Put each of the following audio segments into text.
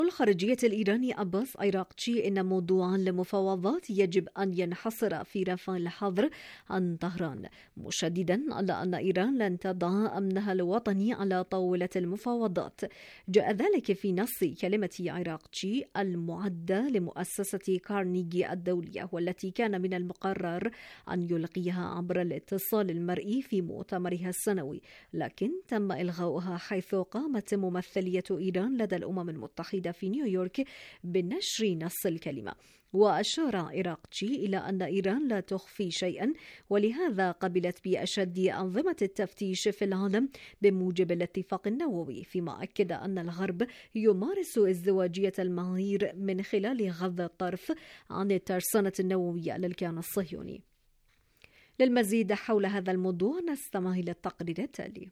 الخارجية الإيراني عباس عراقچي إن موضوع المفاوضات يجب أن ينحصر في رفع الحظر عن طهران، مشددا على أن إيران لن تضع أمنها الوطني على طاولة المفاوضات. جاء ذلك في نص كلمة عراقچي المعدة لمؤسسة كارنيجي الدولية، والتي كان من المقرر أن يلقيها عبر الاتصال المرئي في مؤتمرها السنوي، لكن تم إلغاؤها حيث قامت ممثلية إيران لدى الأمم المتحدة في نيويورك بنشر نص الكلمة. وأشار عراقچي إلى أن إيران لا تخفي شيئا، ولهذا قبلت بأشد أنظمة التفتيش في العالم بموجب الاتفاق النووي، فيما أكد أن الغرب يمارس ازدواجية المعايير من خلال غض الطرف عن الترسانة النووية للكيان الصهيوني. للمزيد حول هذا الموضوع نستمع إلى التقرير التالي.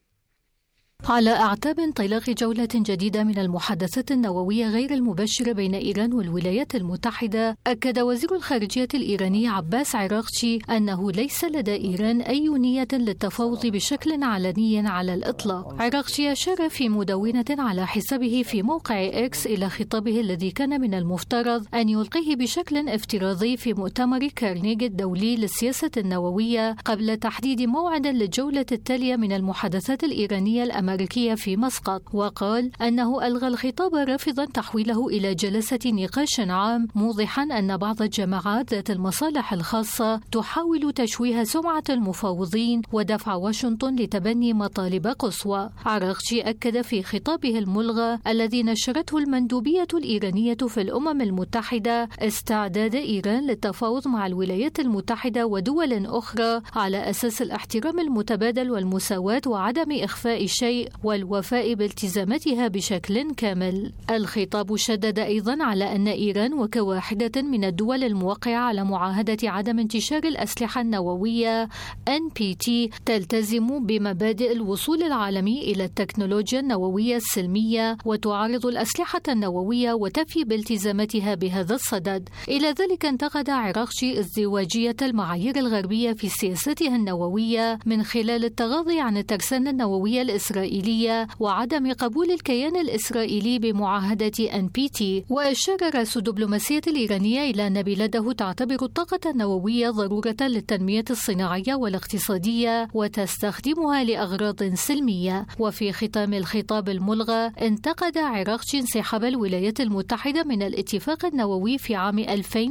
على أعتاب انطلاق جولة جديدة من المحادثات النووية غير المباشرة بين إيران والولايات المتحدة، أكد وزير الخارجية الإيراني عباس عراقچي أنه ليس لدى إيران أي نية للتفاوض بشكل علني على الإطلاق. عراقچي أشار في مدونة على حسابه في موقع إكس إلى خطابه الذي كان من المفترض أن يلقيه بشكل افتراضي في مؤتمر كارنيجي الدولي للسياسة النووية قبل تحديد موعد للجولة التالية من المحادثات الإيرانية الأمريكية في مسقط، وقال أنه ألغى الخطاب رافضا تحويله إلى جلسة نقاش عام، موضحا أن بعض الجماعات ذات المصالح الخاصة تحاول تشويه سمعة المفاوضين ودفع واشنطن لتبني مطالب قصوى. عراقچي أكد في خطابه الملغى الذي نشرته المندوبية الإيرانية في الأمم المتحدة استعداد إيران للتفاوض مع الولايات المتحدة ودول أخرى على أساس الاحترام المتبادل والمساواة وعدم إخفاء شيء والوفاء بالتزاماتها بشكل كامل. الخطاب شدد أيضا على أن إيران وكواحدة من الدول الموقعة على معاهدة عدم انتشار الأسلحة النووية NPT تلتزم بمبادئ الوصول العالمي إلى التكنولوجيا النووية السلمية وتعارض الأسلحة النووية وتفي بالتزاماتها بهذا الصدد. إلى ذلك انتقد عراقچي ازدواجية المعايير الغربية في سياستها النووية من خلال التغاضي عن الترسانة النووية الإسرائيلية وعدم قبول الكيان الإسرائيلي بمعاهدة NPT. وأشار رأس الدبلوماسية الإيرانية إلى أن بلاده تعتبر الطاقة النووية ضرورة للتنمية الصناعية والاقتصادية وتستخدمها لأغراض سلمية. وفي ختام الخطاب الملغى انتقد عراقچي انسحاب الولايات المتحدة من الاتفاق النووي في عام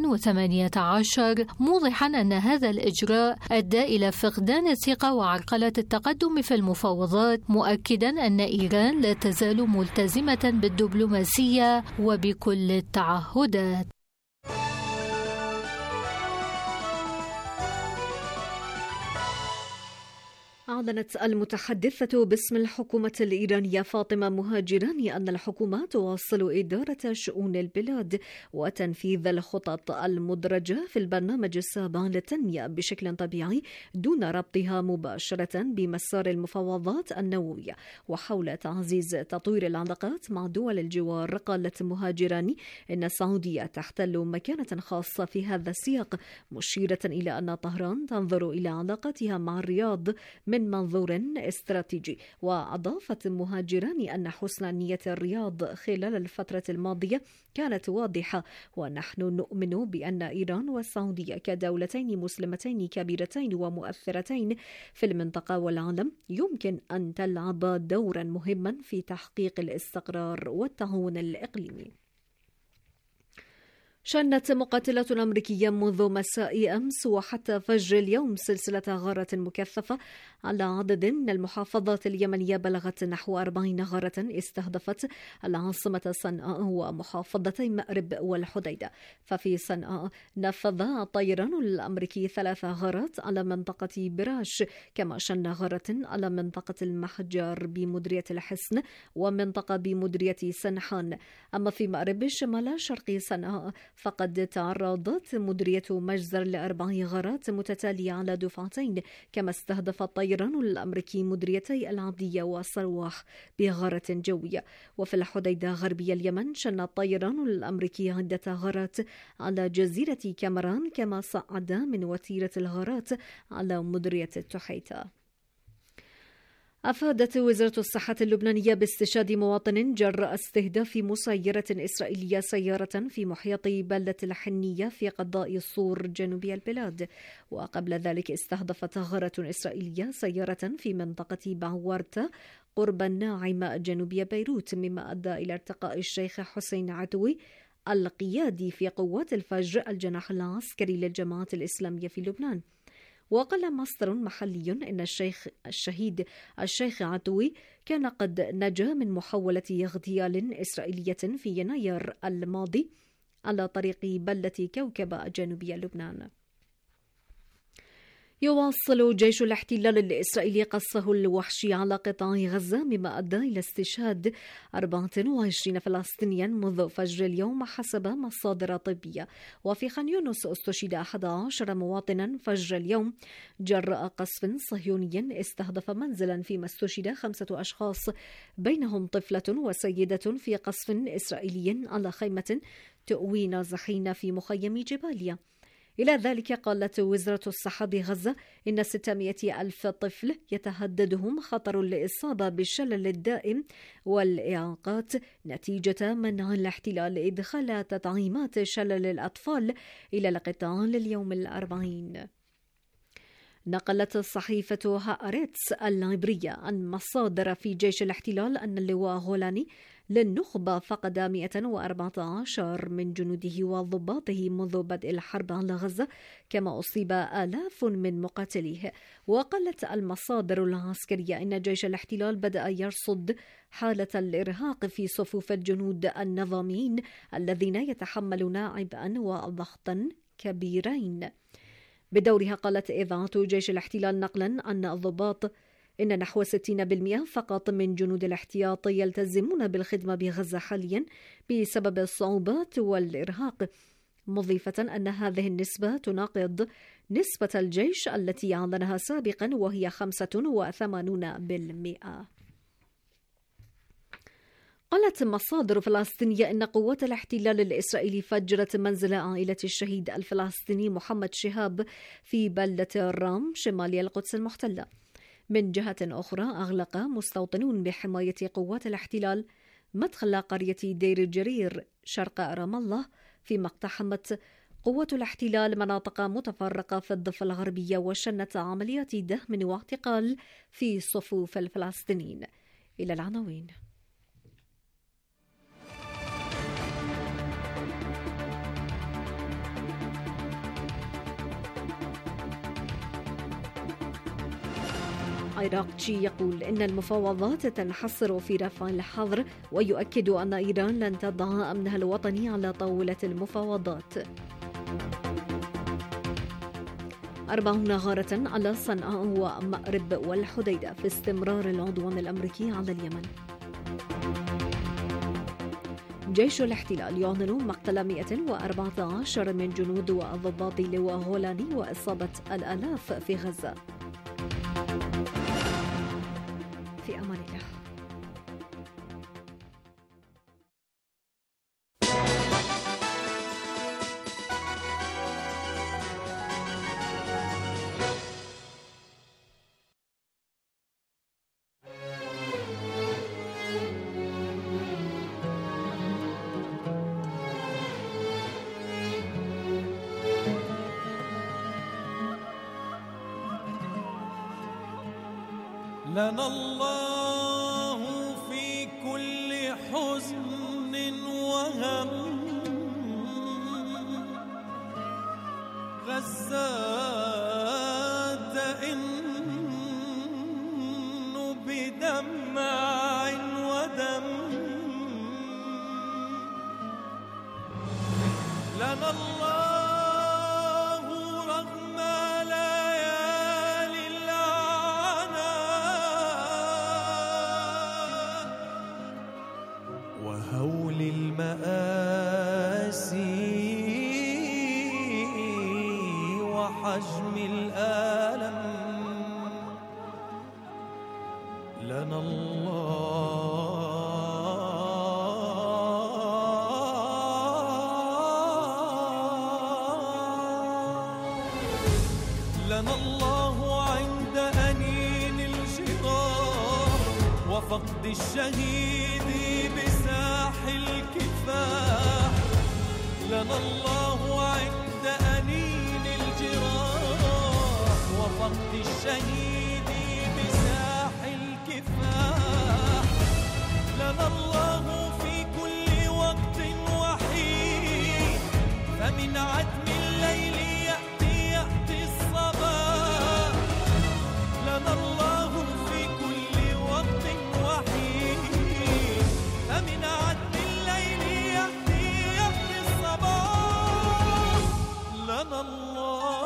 2018، موضحا أن هذا الإجراء أدى إلى فقدان الثقة وعرقلة التقدم في المفاوضات، مؤكدا أن إيران لا تزال ملتزمة بالدبلوماسية وبكل التعهدات. أعلنت المتحدثة باسم الحكومة الإيرانية فاطمة مهاجراني أن الحكومة تواصل إدارة شؤون البلاد وتنفيذ الخطط المدرجة في البرنامج السابع للتنمية بشكل طبيعي دون ربطها مباشرة بمسار المفاوضات النووية وحول تعزيز تطوير العلاقات مع دول الجوار. قالت مهاجراني إن السعودية تحتل مكانة خاصة في هذا السياق، مشيرة إلى أن طهران تنظر إلى علاقاتها مع الرياض من منظور استراتيجي. وأضافت مهاجراني أن حسن نية الرياض خلال الفترة الماضية كانت واضحة، ونحن نؤمن بأن إيران والسعودية كدولتين مسلمتين كبيرتين ومؤثرتين في المنطقة والعالم يمكن أن تلعب دورا مهما في تحقيق الاستقرار والتعاون الإقليمي. شنت مقاتلة أمريكية منذ مساء أمس وحتى فجر اليوم سلسلة غارات مكثفة على عدد من المحافظات اليمنية بلغت نحو 40 غارة استهدفت العاصمة صنعاء ومحافظتي مأرب والحديدة. ففي صنعاء نفذ الطيران الأمريكي 3 غارات على منطقة براش، كما شن غارة على منطقة المحجر بمديرية الحسن ومنطقة بمديرية سنحان. أما في مأرب شمال شرقي صنعاء فقد تعرضت مديرية مجزر ل4 غارات متتالية على دفعتين، كما استهدف الطيران الأمريكي مديريتي العبدية وصرواح بغارة جوية. وفي الحديدة غربي اليمن شن الطيران الأمريكي عدة غارات على جزيرة كامران، كما صعد من وتيرة الغارات على مديرية التحيتة. أفادت وزارة الصحة اللبنانية باستشهاد مواطن جراء استهداف مسيرة إسرائيلية سيارة في محيط بلدة الحنية في قضاء الصور جنوبي البلاد. وقبل ذلك استهدفت غارة إسرائيلية سيارة في منطقة بعوارتا قرب الناعمة جنوبية بيروت، مما أدى إلى ارتقاء الشيخ حسين عتوي القيادي في قوات الفجر الجناح العسكري للجماعة الإسلامية في لبنان. وقال مصدر محلي إن الشهيد الشيخ عتوي كان قد نجا من محاولة اغتيال إسرائيلية في يناير الماضي على طريق بلدة كوكبة جنوبية لبنان. يواصل جيش الاحتلال الإسرائيلي قصفه الوحشي على قطاع غزة، مما أدى إلى استشهاد 24 فلسطينيا منذ فجر اليوم حسب مصادر طبية. وفي خان يونس استشهد 11 مواطنا فجر اليوم جراء قصف صهيوني استهدف منزلا، فيما استشهد 5 أشخاص بينهم طفلة وسيدة في قصف إسرائيلي على خيمة تؤوي نازحين في مخيم جباليا. إلى ذلك قالت وزارة الصحة بغزة إن 600 ألف طفل يتهددهم خطر الإصابة بالشلل الدائم والإعاقات نتيجة منع الاحتلال إدخال تطعيمات شلل الأطفال إلى القطاع لليوم 40. نقلت صحيفة هآرتس العبرية عن مصادر في جيش الاحتلال أن اللواء غولاني للنخبة فقد 114 من جنوده وضباطه منذ بدء الحرب على غزة، كما أصيب آلاف من مقاتليه. وقالت المصادر العسكرية إن جيش الاحتلال بدأ يرصد حالة الإرهاق في صفوف الجنود النظاميين الذين يتحملون عبئا وضغطا كبيرين. بدورها قالت إذاعة جيش الاحتلال نقلا عن الضباط إن نحو 60% فقط من جنود الاحتياط يلتزمون بالخدمة بغزة حاليا بسبب الصعوبات والإرهاق، مضيفة أن هذه النسبة تناقض نسبة الجيش التي أعلنها سابقا وهي 85%. قالت مصادر فلسطينية إن قوات الاحتلال الإسرائيلي فجرت منزل عائلة الشهيد الفلسطيني محمد شهاب في بلدة الرام شمالي القدس المحتلة. من جهة أخرى أغلق مستوطنون بحماية قوات الاحتلال مدخل قرية دير الجرير شرق رام الله، فيما اقتحمت قوات الاحتلال مناطق متفرقة في الضفة الغربية وشنت عمليات دهم واعتقال في صفوف الفلسطينيين. إلى العناوين. عراقتشي يقول إن المفاوضات تنحصر في رفع الحظر، ويؤكد أن إيران لن تضع أمنها الوطني على طاولة المفاوضات. 40 غارة على صنعاء ومأرب والحديدة في استمرار العدوان الأمريكي على اليمن. جيش الاحتلال يعلن مقتل 114 من جنود وضباط لواء غولاني وإصابة الآلاف في غزة. في أمان الله. لنا الله في كل حزن وهم، غزة تئن بدمع ودم. لنا الله وهول المآسي وحجم الآلم. لنا الله عند أنين الجراح، وفقد الشهيد بساح الكفاح. لنا الله عند أنين الجراح وفقد الشهيد بساح الكفاح. لنا الله في كل وقت وحيد، فمن عتم الليل يأتي الصباح. لنا الله في كل وقت وحيد، فمن عتم الليل يأتي الصباح. لنا الله.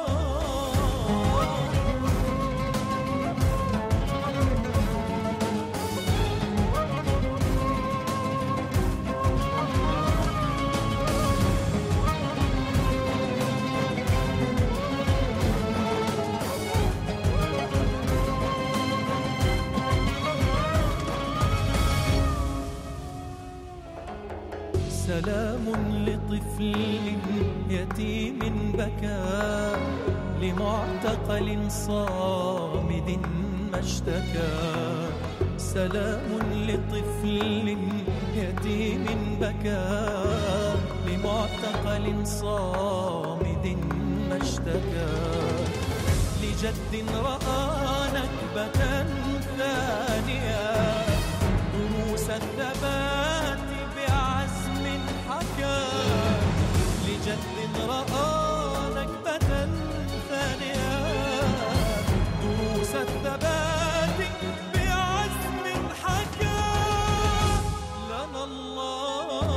سلام لطفل يتيم بكى، لمعتقل صامد ما اشتكى. سلام لطفل يتيم بكى، لمعتقل صامد ما اشتكى. لجد رأى نكبة ثانية، دروس الثبات بعزم حكى. لجد رأى نكبة ثانية، دروس الثبات بعزم حكى. لنا الله.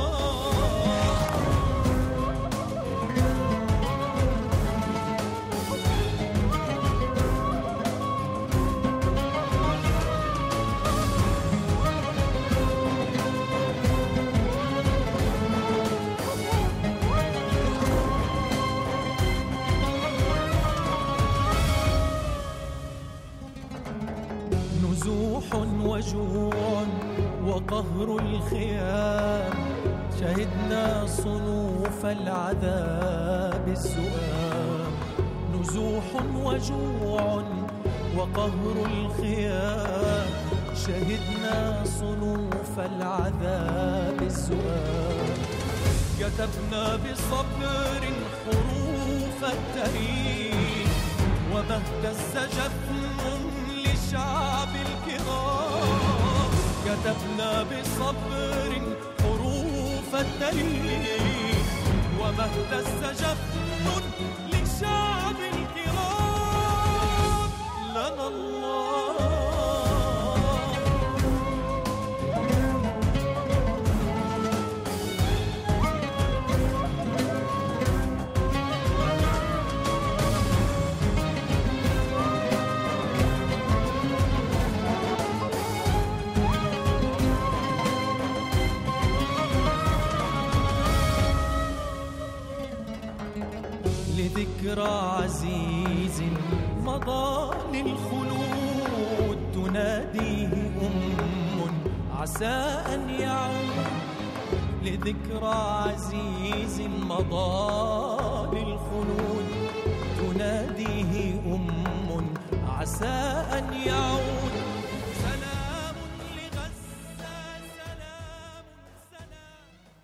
نزوح وجوع وقهر الخيام، شهدنا صنوف العذاب الزؤام. نزوح وجوع وقهر الخيام، شهدنا صنوف العذاب الزؤام. كتبنا بصبر حروف التاريخ، وما اهتز جفن للشعب الكرام. كتبنا بصبر حروف التاريخ، وما اهتز جفن للشعب الكرام. لنا الله. لذكرى عزيز مضى للخلود، تناديه عسى أن يعود. لذكرى عزيز مضى للخلود، تناديه عسى أن يعود. سلام لغزة، سلام سلام.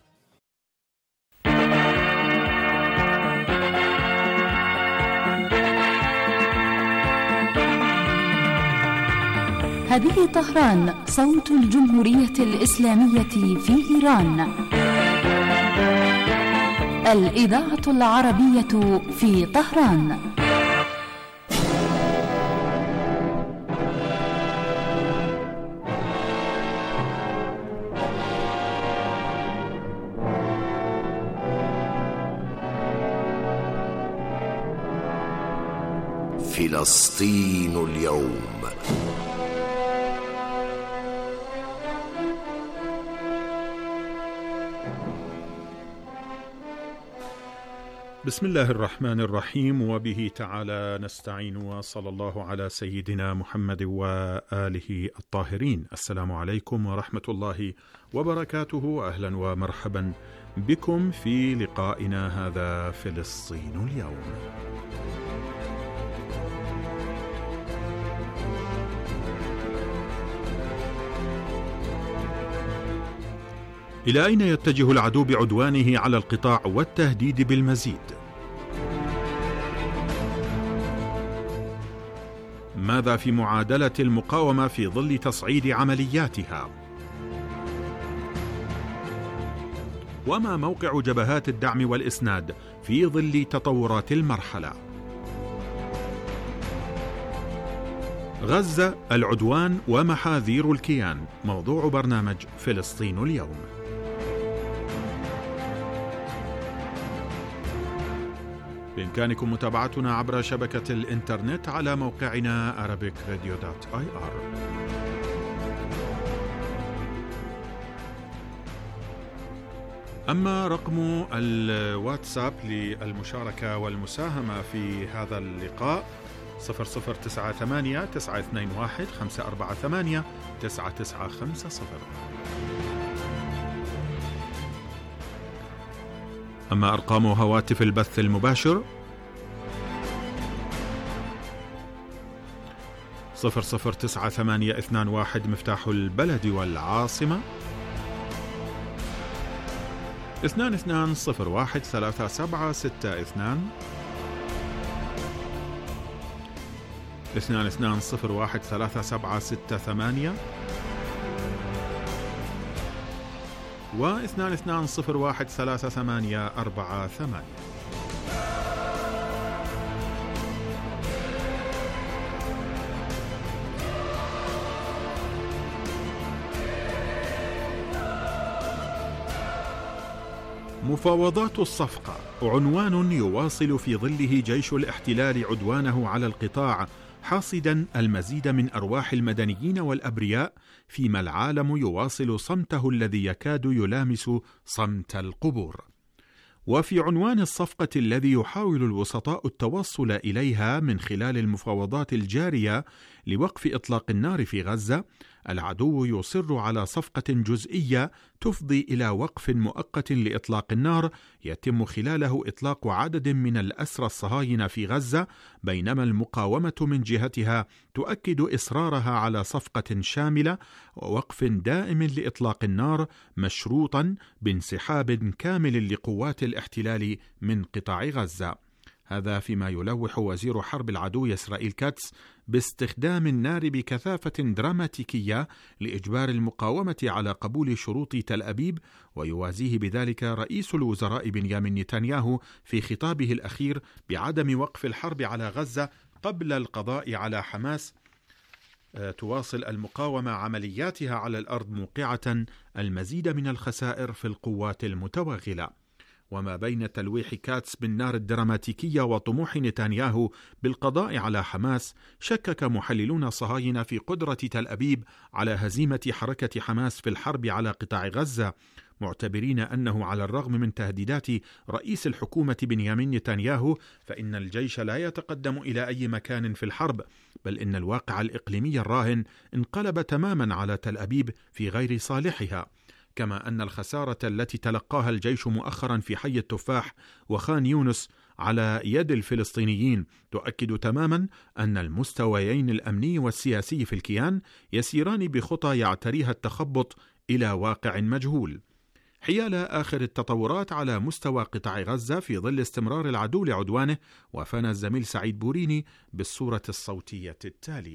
هذه طهران، صوت الجمهورية الإسلامية في إيران. الإذاعة العربية في طهران. فلسطين اليوم. بسم الله الرحمن الرحيم، وبه تعالى نستعين، وصلى الله على سيدنا محمد وآله الطاهرين. السلام عليكم ورحمة الله وبركاته. أهلا ومرحبا بكم في لقائنا هذا فلسطين اليوم. إلى أين يتجه العدو بعدوانه على القطاع والتهديد بالمزيد؟ ماذا في معادلة المقاومة في ظل تصعيد عملياتها؟ وما موقع جبهات الدعم والإسناد في ظل تطورات المرحلة؟ غزة، العدوان ومحاذير الكيان، موضوع برنامج فلسطين اليوم. بإمكانكم متابعتنا عبر شبكة الإنترنت على موقعنا arabicradio.ir. أما رقم الواتساب للمشاركة والمساهمة في هذا اللقاء 0098 921 548 9950. أما أرقام هواتف البث المباشر 009821 مفتاح البلد والعاصمة 22013762 22013768 و 22013848. مفاوضات الصفقة عنوان يواصل في ظله جيش الاحتلال عدوانه على القطاع، حاصدا المزيد من أرواح المدنيين والأبرياء، فيما العالم يواصل صمته الذي يكاد يلامس صمت القبور. وفي عنوان الصفقة الذي يحاول الوسطاء التوصل إليها من خلال المفاوضات الجارية لوقف إطلاق النار في غزة، العدو يصر على صفقة جزئية تفضي إلى وقف مؤقت لإطلاق النار يتم خلاله إطلاق عدد من الأسرى الصهاينة في غزة، بينما المقاومة من جهتها تؤكد إصرارها على صفقة شاملة ووقف دائم لإطلاق النار مشروطا بانسحاب كامل لقوات الاحتلال من قطاع غزة. هذا فيما يلوح وزير حرب العدو إسرائيل كاتس باستخدام النار بكثافة دراماتيكية لإجبار المقاومة على قبول شروط تل أبيب، ويوازيه بذلك رئيس الوزراء بنيامين نتنياهو في خطابه الأخير بعدم وقف الحرب على غزة قبل القضاء على حماس. تواصل المقاومة عملياتها على الأرض موقعة المزيد من الخسائر في القوات المتوغلة. وما بين تلويح كاتس بالنار الدراماتيكية وطموح نتنياهو بالقضاء على حماس، شكك محللون صهاينة في قدرة تل أبيب على هزيمة حركة حماس في الحرب على قطاع غزة، معتبرين أنه على الرغم من تهديدات رئيس الحكومة بنيامين نتنياهو فإن الجيش لا يتقدم إلى أي مكان في الحرب، بل إن الواقع الإقليمي الراهن انقلب تماما على تل أبيب في غير صالحها. كما أن الخسارة التي تلقاها الجيش مؤخرا في حي التفاح وخان يونس على يد الفلسطينيين تؤكد تماما أن المستويين الأمني والسياسي في الكيان يسيران بخطى يعتريها التخبط إلى واقع مجهول. حيال آخر التطورات على مستوى قطاع غزة في ظل استمرار العدو لعدوانه، وفانا الزميل سعيد بوريني بالصورة الصوتية التالية.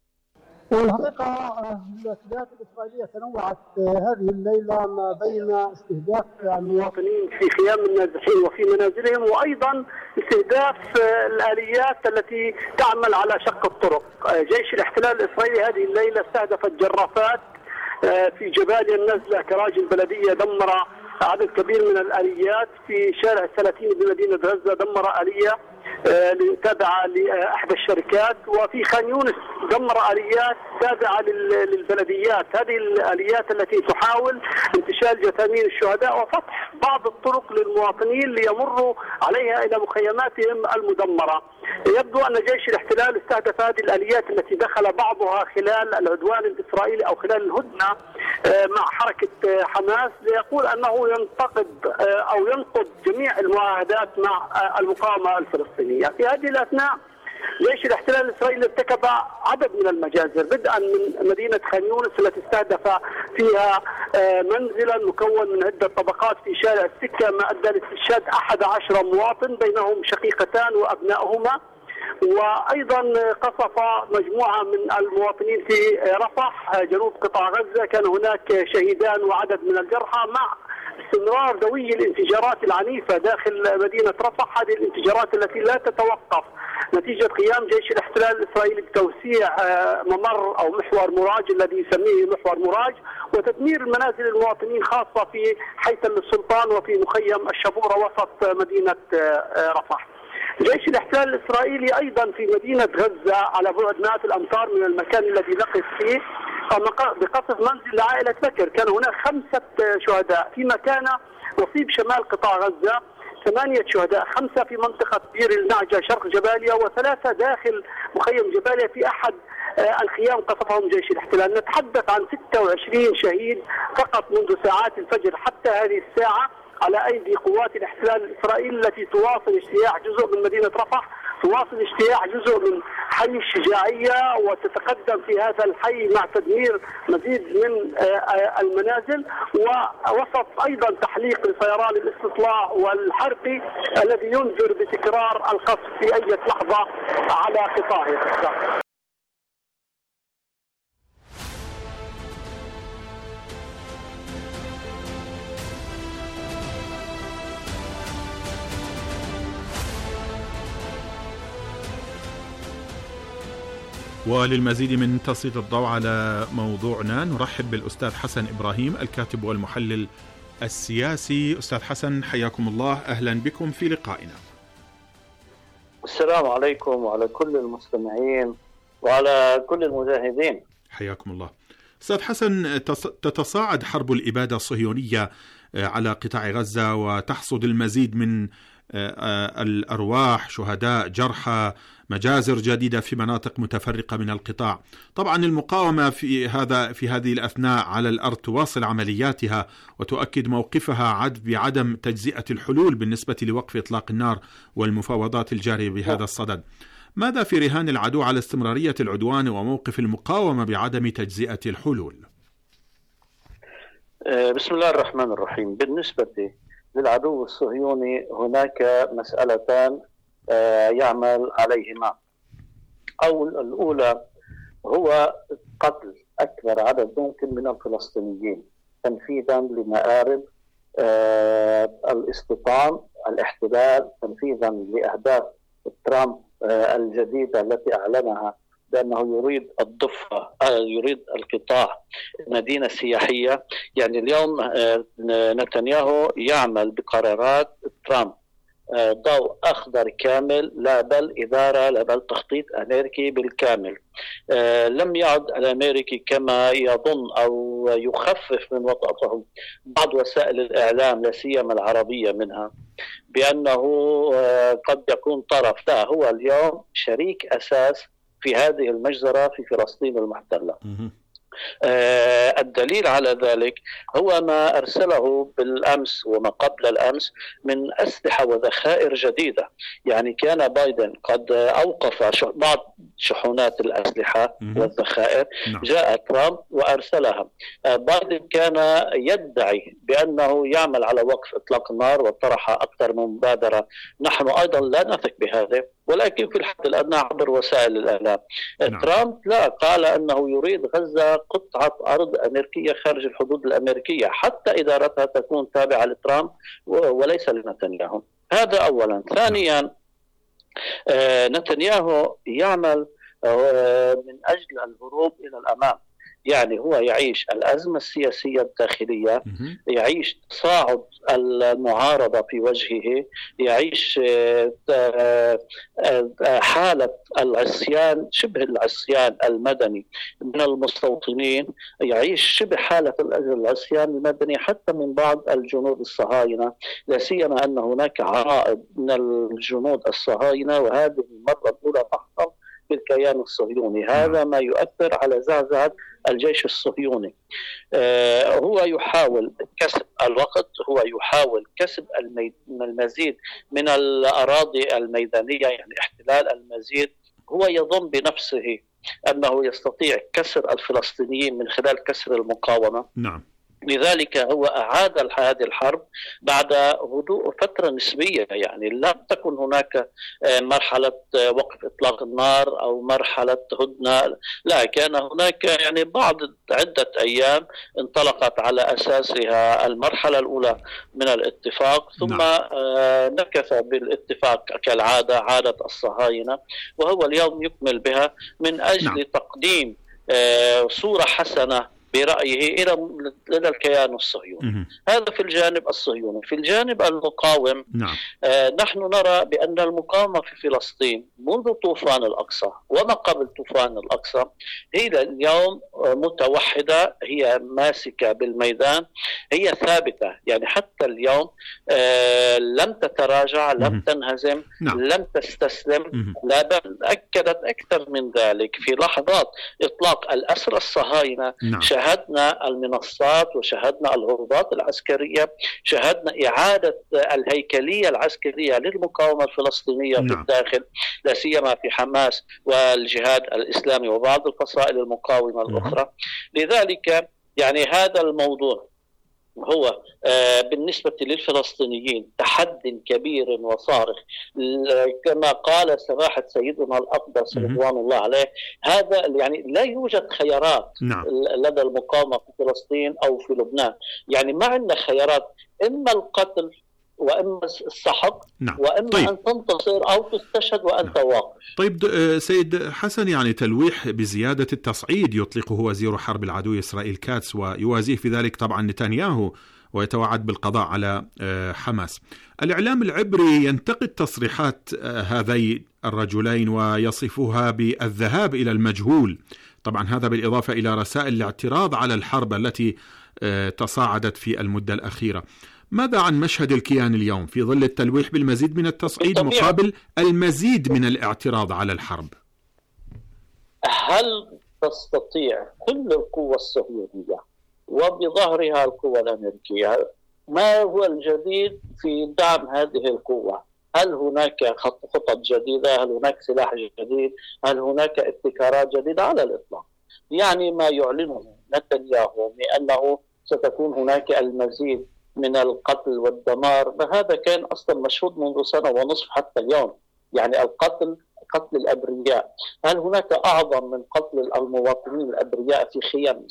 والحقيقة الاستهدافات الإسرائيلية تنوعت هذه الليلة ما بين استهداف المواطنين في خيام النازحين وفي منازلهم، وأيضا استهداف الآليات التي تعمل على شق الطرق. جيش الاحتلال الإسرائيلي هذه الليلة استهدف الجرافات في جباليا النازلة كراج البلدية، دمر عدد كبير من الآليات. في شارع الثلاثين بمدينة غزة دمر آلية تابعة لأحدى الشركات، وفي خان يونس دمر آليات تابعة للبلديات. هذه الآليات التي تحاول انتشال جثامين الشهداء وفتح بعض الطرق للمواطنين ليمروا عليها إلى مخيماتهم المدمرة. يبدو أن جيش الاحتلال استهدف هذه الآليات التي دخل بعضها خلال العدوان الإسرائيلي أو خلال الهدنة مع حركة حماس، ليقول أنه ينتقد أو ينقض جميع المعاهدات مع المقاومة الفلسطينية. في هذه الأثناء جيش الاحتلال الإسرائيلي ارتكب عدد من المجازر، بدءا من مدينة خان يونس التي استهدف فيها منزلا مكون من عدة طبقات في شارع السكة، ما أدى لاستشهاد 11 مواطن بينهم شقيقتان وأبنائهما. وأيضا قصف مجموعة من المواطنين في رفح جنوب قطاع غزة، كان هناك شهيدان وعدد من الجرحى، مع استمرار دوي الانفجارات العنيفة داخل مدينة رفح، هذه الانفجارات التي لا تتوقف نتيجة قيام جيش الاحتلال الإسرائيلي بتوسيع ممر أو محور مراج الذي يسميه محور مراج، وتدمير منازل المواطنين خاصة في حي تل السلطان وفي مخيم الشبورة وسط مدينة رفح. جيش الاحتلال الإسرائيلي أيضا في مدينة غزة على بعد مئات الأمتار من المكان الذي نقف فيه بقصف منزل لعائلة بكر، كان هناك 5 شهداء في مكان وصيب شمال قطاع غزة، 8 شهداء، 5 في منطقة بير النعجة شرق جباليا، و3 داخل مخيم جباليا في أحد الخيام قصفهم جيش الاحتلال. نتحدث عن 26 شهيد فقط منذ ساعات الفجر حتى هذه الساعة على أيدي قوات الاحتلال الإسرائيلي التي تواصل اجتياح جزء من مدينة رفح، تواصل اجتياح جزء من حي الشجاعية، وتتقدم في هذا الحي مع تدمير مزيد من المنازل، ووسط أيضا تحليق لسيران الاستطلاع والحرق الذي ينذر بتكرار القصف في أي لحظة على قطاع غزة. وللمزيد من تسليط الضوء على موضوعنا نرحب بالأستاذ حسن إبراهيم الكاتب والمحلل السياسي. أستاذ حسن حياكم الله، أهلا بكم في لقائنا. السلام عليكم وعلى كل المستمعين وعلى كل المشاهدين. حياكم الله. أستاذ حسن، تتصاعد حرب الإبادة الصهيونية على قطاع غزة وتحصد المزيد من الأرواح، شهداء، جرحى، مجازر جديدة في مناطق متفرقة من القطاع. طبعا المقاومة في هذه الأثناء على الأرض تواصل عملياتها وتؤكد موقفها بعدم تجزئة الحلول بالنسبة لوقف إطلاق النار والمفاوضات الجارية بهذا الصدد. ماذا في رهان العدو على استمرارية العدوان وموقف المقاومة بعدم تجزئة الحلول؟ بسم الله الرحمن الرحيم. بالنسبة للعدو الصهيوني هناك مسألتان يعمل عليهما. الأولى هو قتل أكبر عدد ممكن من الفلسطينيين تنفيذا لمآرب الاستيطان، الاحتلال، تنفيذا لأهداف ترامب الجديدة التي أعلنها بأنه يريد الضفة، يريد القطاع مدينة سياحية. يعني اليوم نتنياهو يعمل بقرارات ترامب ضوء أخضر كامل، لا بل إدارة، لا بل تخطيط أمريكي بالكامل. لم يعد الأمريكي كما يظن أو يخفف من وطأته بعض وسائل الإعلام لا سيما العربية منها بأنه قد يكون طرف. لا، هو اليوم شريك أساس في هذه المجزرة في فلسطين المحتلة. الدليل على ذلك هو ما أرسله بالأمس وما قبل الأمس من أسلحة وذخائر جديدة. يعني كان بايدن قد أوقف بعض شحنات الأسلحة والذخائر، جاء ترامب وأرسلها. بايدن كان يدعي بأنه يعمل على وقف إطلاق النار وطرح أكثر من مبادرة. نحن أيضا لا نثق بهذا، ولكن في الحد الأدنى عبر وسائل الإعلام. ترامب لا، قال أنه يريد غزة قطعة أرض أمريكية خارج الحدود الأمريكية حتى إدارتها تكون تابعة لترامب وليس لنتنياهو. هذا أولا. ثانيا، نتنياهو يعمل من أجل الهروب إلى الأمام. يعني هو يعيش الأزمة السياسية الداخلية، يعيش تصاعد المعارضة في وجهه، يعيش حالة العصيان، شبه العصيان المدني من المستوطنين، يعيش شبه حالة العصيان المدني حتى من بعض الجنود الصهاينة، لا سيما أن هناك عرائض من الجنود الصهاينة، وهذه المرة الأولى تحصل بالكيان الصهيوني. هذا ما يؤثر على زعزعة الجيش الصهيوني. هو يحاول كسب الوقت، هو يحاول كسب المزيد من الأراضي الميدانية، يعني احتلال المزيد هو يظن بنفسه أنه يستطيع كسر الفلسطينيين من خلال كسر المقاومة. نعم. لذلك هو أعاد هذه الحرب بعد هدوء فترة نسبية، يعني لم تكن هناك مرحلة وقف إطلاق النار أو مرحلة هدنة، لا، كان هناك يعني عدة أيام انطلقت على أساسها المرحلة الأولى من الاتفاق، ثم نكث بالاتفاق كالعادة عادة الصهاينة، وهو اليوم يكمل بها من أجل تقديم صورة حسنة برأيه إلى الكيان الصهيوني. هذا في الجانب الصهيوني. في الجانب المقاوم نحن نرى بأن المقاومة في فلسطين منذ طوفان الأقصى وما قبل طوفان الأقصى هي اليوم متوحدة، هي ماسكة بالميدان، هي ثابتة، يعني حتى اليوم لم تتراجع، لم تنهزم، لم تستسلم، لا بل أكدت أكثر من ذلك. في لحظات إطلاق الأسرى الصهاينة شاهدنا المنصات وشاهدنا الهروبات العسكرية، شاهدنا إعادة الهيكلية العسكرية للمقاومة الفلسطينية في الداخل، لا سيما في حماس والجهاد الإسلامي وبعض الفصائل المقاومة الأخرى. لذلك يعني هذا الموضوع هو بالنسبة للفلسطينيين تحد كبير وصارخ، كما قال سماحة سيدنا الأقدس رضوان الله عليه، هذا يعني لا يوجد خيارات لدى المقاومة في فلسطين أو في لبنان، يعني ما عندنا خيارات، إما القتل وإما السحق وإما أن تنتصر أو تستشهد وأنت واقف. طيب سيد حسن، يعني تلويح بزيادة التصعيد يطلقه وزير حرب العدو إسرائيل كاتس، ويوازيه في ذلك طبعا نتنياهو، ويتوعد بالقضاء على حماس. الإعلام العبري ينتقد تصريحات هذين الرجلين ويصفها بالذهاب إلى المجهول، طبعا هذا بالإضافة إلى رسائل الاعتراض على الحرب التي تصاعدت في المدة الأخيرة. ماذا عن مشهد الكيان اليوم في ظل التلويح بالمزيد من التصعيد مقابل المزيد من الاعتراض على الحرب؟ هل تستطيع كل القوى الصهيونية وبظهرها القوى الأمريكية، ما هو الجديد في دعم هذه القوة؟ هل هناك خطط جديدة؟ هل هناك سلاح جديد؟ هل هناك ابتكارات جديدة؟ على الإطلاق. يعني ما يعلنه نتنياهو بأنه ستكون هناك المزيد من القتل والدمار، هذا كان أصلا مشهود منذ سنة ونصف حتى اليوم. يعني قتل الأبرياء، هل هناك أعظم من قتل المواطنين الأبرياء في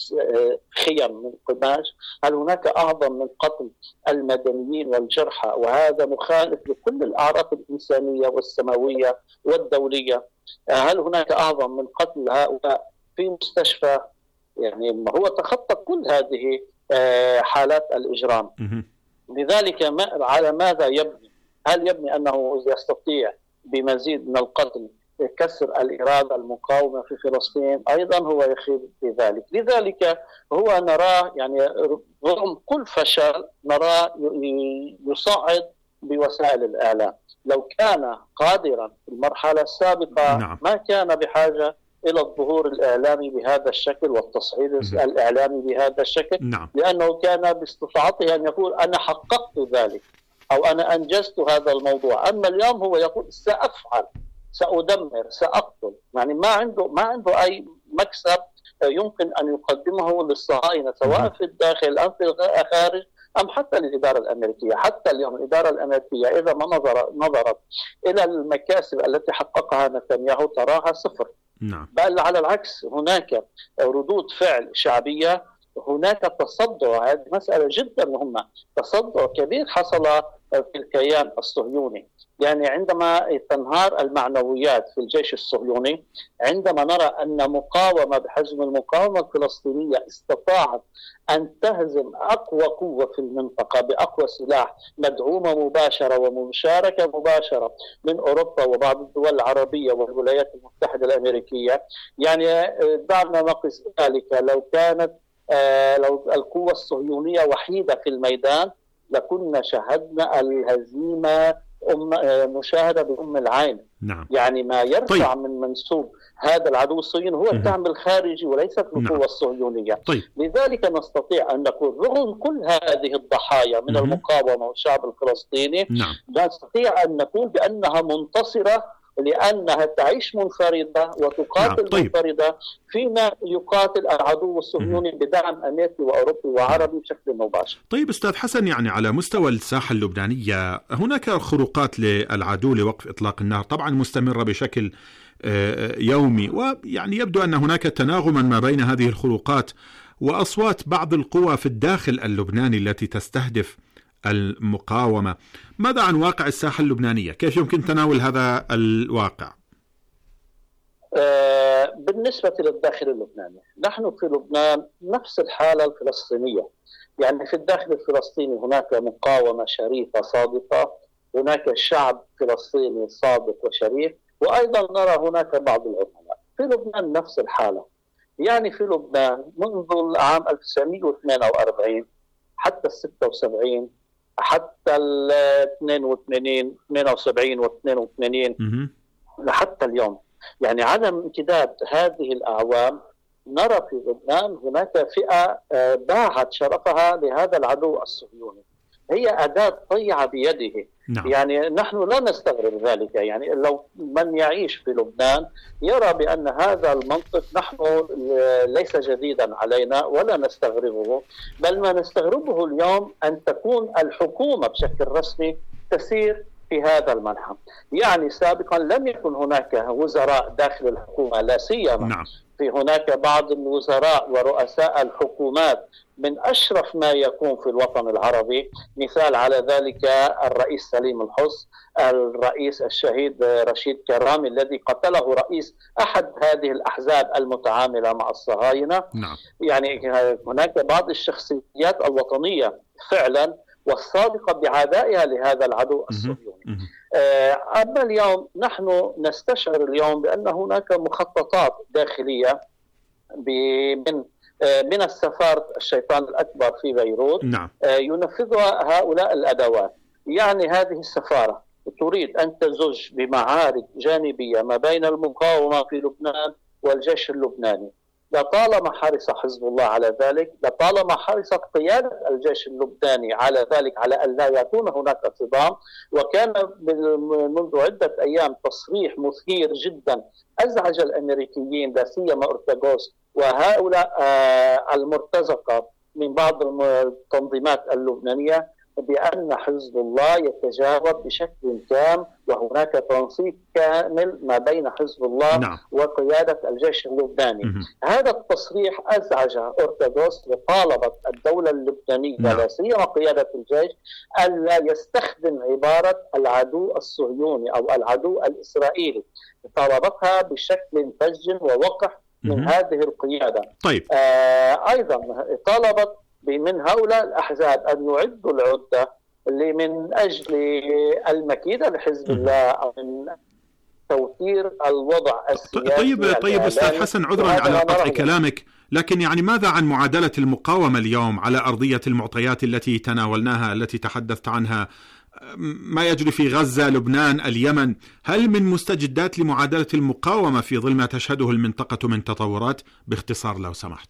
خيم من قماش؟ هل هناك أعظم من قتل المدنيين والجرحى؟ وهذا مخالف لكل الأعراف الإنسانية والسماوية والدولية. هل هناك أعظم من قتل هؤلاء في مستشفى؟ يعني هو تخطى كل هذه حالات الإجرام. لذلك على ماذا يبني؟ هل يبني أنه يستطيع بمزيد من القتل كسر الإرادة المقاومة في فلسطين؟ أيضا هو يخيب في ذلك. لذلك هو نراه يعني رغم كل فشل نراه يصعد بوسائل الإعلام. لو كان قادرا في المرحلة السابقة ما كان بحاجة إلى الظهور الإعلامي بهذا الشكل والتصعيد الإعلامي بهذا الشكل، لأنه كان باستطاعته أن يقول أنا حققت ذلك أو أنا أنجزت هذا الموضوع. أما اليوم هو يقول سأفعل، سأدمر، سأقتل، يعني ما عنده أي مكسب يمكن أن يقدمه للصهاينة سواء في الداخل أم في الخارج أم حتى للإدارة الأمريكية. حتى اليوم الإدارة الأمريكية إذا ما نظرت إلى المكاسب التي حققها نتنياهو تراها صفر. بل على العكس هناك ردود فعل شعبية، هناك تصدع، هذه مسألة جدا مهمة، تصدع كبير حصل في الكيان الصهيوني. يعني عندما تنهار المعنويات في الجيش الصهيوني، عندما نرى أن مقاومة بحجم المقاومة الفلسطينية استطاعت أن تهزم أقوى قوة في المنطقة بأقوى سلاح، مدعومة مباشرة ومشاركة مباشرة من أوروبا وبعض الدول العربية والولايات المتحدة الأمريكية، يعني دعنا نقص ذلك. لو القوة الصهيونية وحيدة في الميدان لكنا شاهدنا الهزيمة مشاهدة بأم العين. يعني ما يرفع من منسوب هذا العدو الصهيوني هو الدعم الخارجي وليست القوة الصهيونية. لذلك نستطيع أن نقول رغم كل هذه الضحايا من المقاومة والشعب الفلسطيني نستطيع أن نقول بأنها منتصرة لأنها تعيش منفردة وتقاتل منفردة فيما يقاتل العدو الصهيوني بدعم أمريكي وأوروبي وعربي بشكل مباشر. طيب أستاذ حسن، يعني على مستوى الساحة اللبنانية هناك خروقات للعدو لوقف إطلاق النار طبعا مستمرة بشكل يومي، ويعني يبدو أن هناك تناغما ما بين هذه الخروقات وأصوات بعض القوى في الداخل اللبناني التي تستهدف المقاومة. ماذا عن واقع الساحة اللبنانية؟ كيف يمكن تناول هذا الواقع؟ بالنسبة للداخل اللبناني، نحن في لبنان نفس الحالة الفلسطينية، يعني في الداخل الفلسطيني هناك مقاومة شريفة صادقة، هناك شعب فلسطيني صادق وشريف، وأيضا نرى هناك بعض العملاء. في لبنان نفس الحالة، يعني في لبنان منذ العام 1942 حتى 76 حتى 82 و82 لحتى اليوم، يعني على امتداد هذه الأعوام نرى في لبنان هناك فئة باعت شرفها لهذا العدو الصهيوني، هي أداة طيعة بيده. نعم. يعني نحن لا نستغرب ذلك، يعني لو من يعيش في لبنان يرى بأن هذا المنطق نحن ليس جديدا علينا ولا نستغربه، بل ما نستغربه اليوم أن تكون الحكومة بشكل رسمي تسير في هذا المنحى. يعني سابقا لم يكن هناك وزراء داخل الحكومة لا سيما. نعم. في هناك بعض الوزراء ورؤساء الحكومات من أشرف ما يكون في الوطن العربي، مثال على ذلك الرئيس سليم الحص، الرئيس الشهيد رشيد كرامي الذي قتله رئيس أحد هذه الأحزاب المتعاملة مع الصهاينة. نعم. يعني هناك بعض الشخصيات الوطنية فعلا والصادقة بعدائها لهذا العدو الصهيوني. أما اليوم نحن نستشعر اليوم بأن هناك مخططات داخلية من السفارة الشيطان الأكبر في بيروت. نعم. ينفذها هؤلاء الأدوات. يعني هذه السفارة تريد أن تزج بمعارك جانبية ما بين المقاومة في لبنان والجيش اللبناني. لطالما حرص حزب الله على ذلك، لطالما حرصت قيادة الجيش اللبناني على ذلك، على أن لا يكون هناك صدام. وكان منذ عدة أيام تصريح مثير جدا أزعج الأمريكيين لا سيما أورتاغوس وهؤلاء المرتزقة من بعض التنظيمات اللبنانية بأن حزب الله يتجاوب بشكل تام وهناك تنسيق كامل ما بين حزب الله. نعم. وقيادة الجيش اللبناني. هذا التصريح أزعج أورتاغوس وطالبت الدولة اللبنانية لا سيما قيادة الجيش ألا يستخدم عبارة العدو الصهيوني أو العدو الإسرائيلي، طالبتها بشكل فج ووقح من هذه القيادة. طيب. أيضا طالبت من هؤلاء الأحزاب أن يعدوا العدة من أجل المكيدة لحزب الله أو من توثير الوضع السياسي. طيب أستاذ حسن، عذرا على قطع كلامك، لكن يعني ماذا عن معادلة المقاومة اليوم على أرضية المعطيات التي تناولناها التي تحدثت عنها؟ ما يجري في غزة، لبنان، اليمن، هل من مستجدات لمعادلة المقاومة في ظل ما تشهده المنطقة من تطورات؟ باختصار لو سمحت.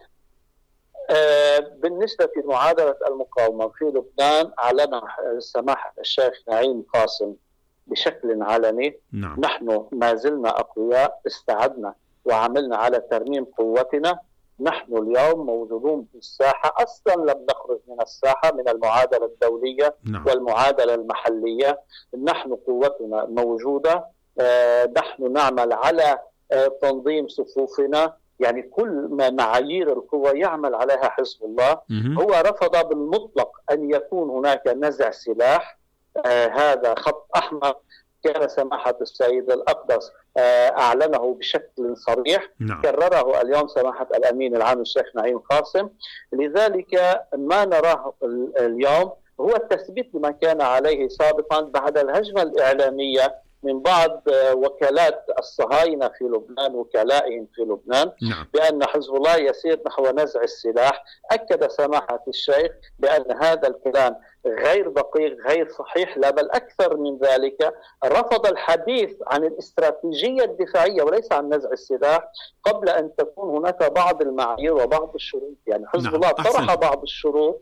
بالنسبة لمعادلة المقاومة في لبنان أعلن سماحة الشيخ نعيم قاسم بشكل علني. نعم. نحن ما زلنا أقوياء، استعدنا وعملنا على ترميم قوتنا. نحن اليوم موجودون في الساحة، أصلا لم نخرج من الساحة من المعادلة الدولية. نعم. والمعادلة المحلية. نحن قوتنا موجودة. نحن نعمل على تنظيم صفوفنا، يعني كل ما معايير القوة يعمل عليها حزب الله. هو رفض بالمطلق أن يكون هناك نزع سلاح، هذا خط أحمر كان سماحة السيد الأقدس أعلنه بشكل صريح. نعم. كرره اليوم سماحة الأمين العام الشيخ نعيم قاسم. لذلك ما نراه اليوم هو التثبيت لما كان عليه سابقا بعد الهجمة الإعلامية من بعض وكالات الصهاينة في لبنان، وكلائهم في لبنان. نعم. بأن حزب الله يسير نحو نزع السلاح. أكد سماحة الشيخ بأن هذا الكلام غير دقيق، غير صحيح، لا بل أكثر من ذلك، رفض الحديث عن الاستراتيجية الدفاعية وليس عن نزع السلاح قبل أن تكون هناك بعض المعايير وبعض الشروط. يعني حزب الله طرح بعض الشروط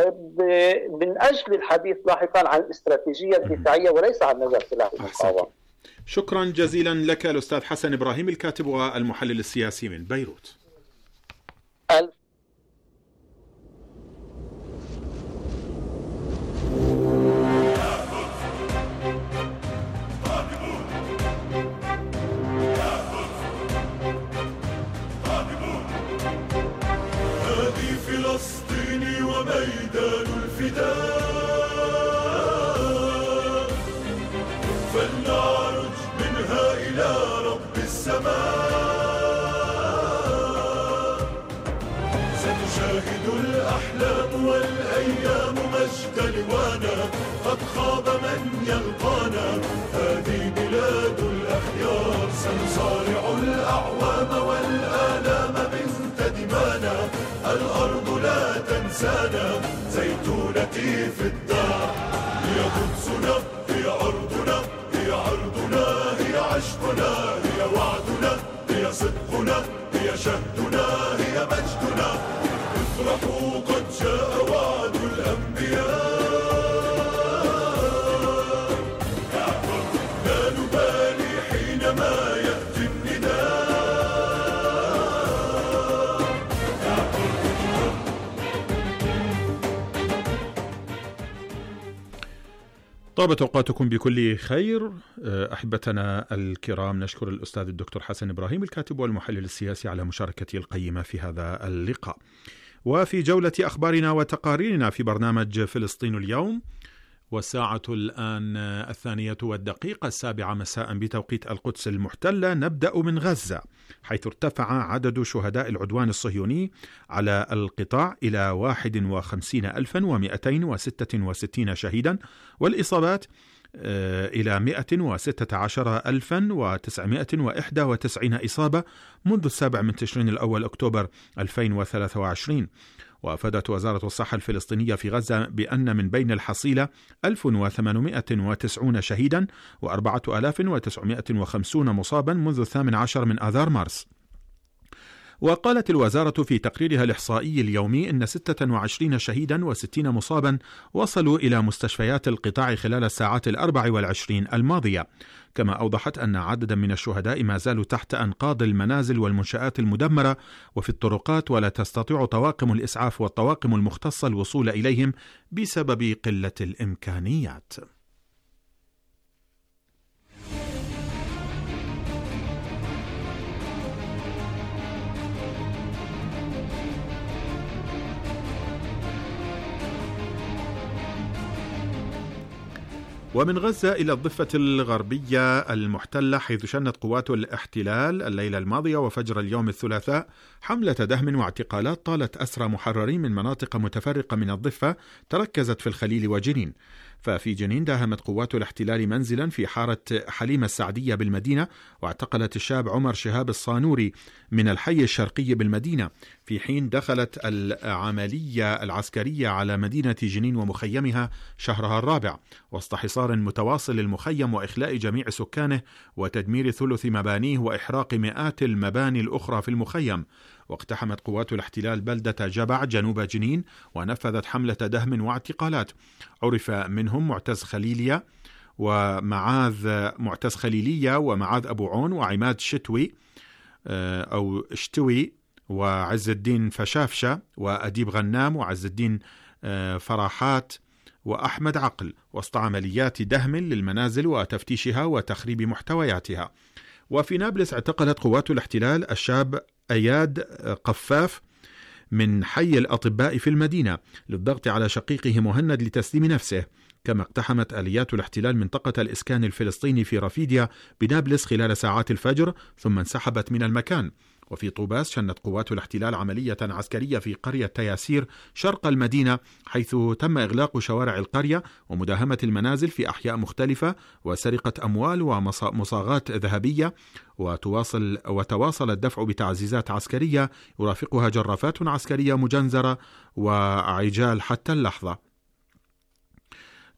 من أجل الحديث لاحقا عن الاستراتيجية الدفاعية وليس عن نزع سلاح المقاومة. شكرا جزيلا لك الأستاذ حسن إبراهيم الكاتب والمحلل السياسي من بيروت. هذه فلسطين وميدان الفداء، فلنعرج منها إلى رب السماء. سنشاهد الأحلام والأيام مجد لوانا، قد خاب من يلقانا، هذه بلاد الأخيار. سنصارع الأعوام والآلام بنت دمانا، الأرض لا تنسانا، زيتونتي في الدار. هي قدسنا، هي أرضنا، هي عرضنا، هي عشقنا، هي وعدنا، هي صدقنا، هي شهدنا، هي مجدنا. افرحوا قد جاء وعد الأنبياء، لا نبالي حينما يأتي النداء. طابت أوقاتكم بكل خير أحبتنا الكرام. نشكر الأستاذ الدكتور حسن إبراهيم الكاتب والمحلل السياسي على مشاركته القيمة في هذا اللقاء. وفي جولة أخبارنا وتقاريرنا في برنامج فلسطين اليوم، والساعة الآن 2:07 مساء بتوقيت القدس المحتلة، نبدأ من غزة، حيث ارتفع عدد شهداء العدوان الصهيوني على القطاع إلى 51,266 شهيدا، والإصابات إلى 116,991 إصابة منذ 7 تشرين الأول أكتوبر 2023. وأفادت وزارة الصحة الفلسطينية في غزة بأن من بين الحصيلة 1890 شهيدا و4950 مصابا منذ 18 من آذار مارس. وقالت الوزارة في تقريرها الإحصائي اليومي أن 26 شهيدا و60 مصابا وصلوا إلى مستشفيات القطاع خلال الساعات 24 الماضية، كما أوضحت أن عددا من الشهداء ما زالوا تحت أنقاض المنازل والمنشآت المدمرة وفي الطرقات، ولا تستطيع طواقم الإسعاف والطواقم المختصة الوصول إليهم بسبب قلة الإمكانيات. ومن غزة إلى الضفة الغربية المحتلة، حيث شنت قوات الاحتلال الليلة الماضية وفجر اليوم الثلاثاء حملة دهم واعتقالات طالت أسرى محررين من مناطق متفرقة من الضفة تركزت في الخليل وجنين. ففي جنين داهمت قوات الاحتلال منزلا في حارة حليمة السعدية بالمدينة، واعتقلت الشاب عمر شهاب الصانوري من الحي الشرقي بالمدينة، في حين دخلت العملية العسكرية على مدينة جنين ومخيمها شهرها الرابع، وسط حصار متواصل للمخيم وإخلاء جميع سكانه وتدمير ثلث مبانيه وإحراق مئات المباني الأخرى في المخيم. واقتحمت قوات الاحتلال بلدة جبع جنوب جنين ونفذت حملة دهم واعتقالات، عرف منهم معتز خليلية ومعاذ أبو عون وعماد شتوي أو شتوي وعز الدين فشافشة وأديب غنام وعز الدين فراحات وأحمد عقل، وسط عمليات دهم للمنازل وتفتيشها وتخريب محتوياتها. وفي نابلس اعتقلت قوات الاحتلال الشاب أياد قفاف من حي الأطباء في المدينة للضغط على شقيقه مهند لتسليم نفسه. كما اقتحمت آليات الاحتلال منطقة الإسكان الفلسطيني في رفيديا بنابلس خلال ساعات الفجر ثم انسحبت من المكان. وفي طوباس شنت قوات الاحتلال عملية عسكرية في قرية تياسير شرق المدينة، حيث تم إغلاق شوارع القرية ومداهمة المنازل في أحياء مختلفة وسرقة أموال ومصاغات ذهبية. وتواصل الدفع بتعزيزات عسكرية يرافقها جرافات عسكرية مجنزرة وعجال حتى اللحظة.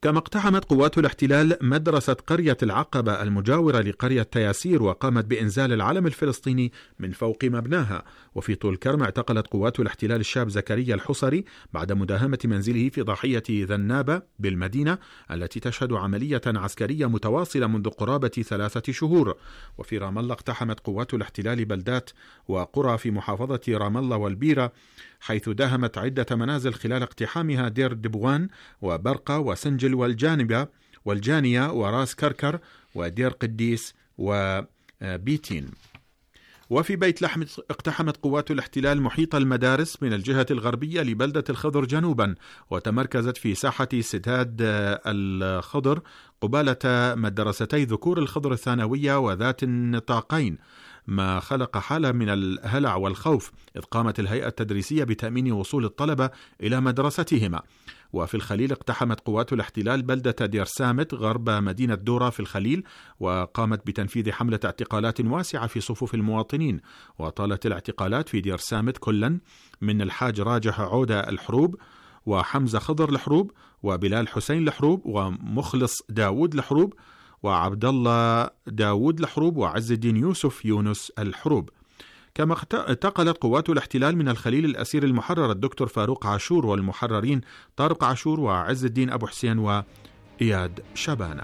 كما اقتحمت قوات الاحتلال مدرسة قرية العقبة المجاورة لقرية تياسير وقامت بإنزال العلم الفلسطيني من فوق مبناها. وفي طول كرم اعتقلت قوات الاحتلال الشاب زكريا الحصري بعد مداهمة منزله في ضاحية ذنابة بالمدينة التي تشهد عملية عسكرية متواصلة منذ قرابة 3 شهور. وفي رام الله اقتحمت قوات الاحتلال بلدات وقرى في محافظة رام الله والبيرة، حيث داهمت عدة منازل خلال اقتحامها دير دبوان وبرقة وسنجل والجانية وراس كركر ودير قديس وبيتين. وفي بيت لحم اقتحمت قوات الاحتلال محيط المدارس من الجهة الغربية لبلدة الخضر جنوبا، وتمركزت في ساحة سداد الخضر قبالة مدرستي ذكور الخضر الثانوية وذات النطاقين، ما خلق حالة من الهلع والخوف، إذ قامت الهيئة التدريسية بتأمين وصول الطلبة إلى مدرستهما. وفي الخليل اقتحمت قوات الاحتلال بلدة دير سامت غرب مدينة دورة في الخليل، وقامت بتنفيذ حملة اعتقالات واسعة في صفوف المواطنين. وطالت الاعتقالات في دير سامت كلا من الحاج راجح عودة الحروب وحمزة خضر الحروب وبلال حسين الحروب ومخلص داود الحروب وعبد الله داود الحروب وعز الدين يوسف يونس الحروب. كما اعتقلت قوات الاحتلال من الخليل الأسير المحرر الدكتور فاروق عاشور والمحررين طارق عاشور وعز الدين أبو حسين وإياد شبانة.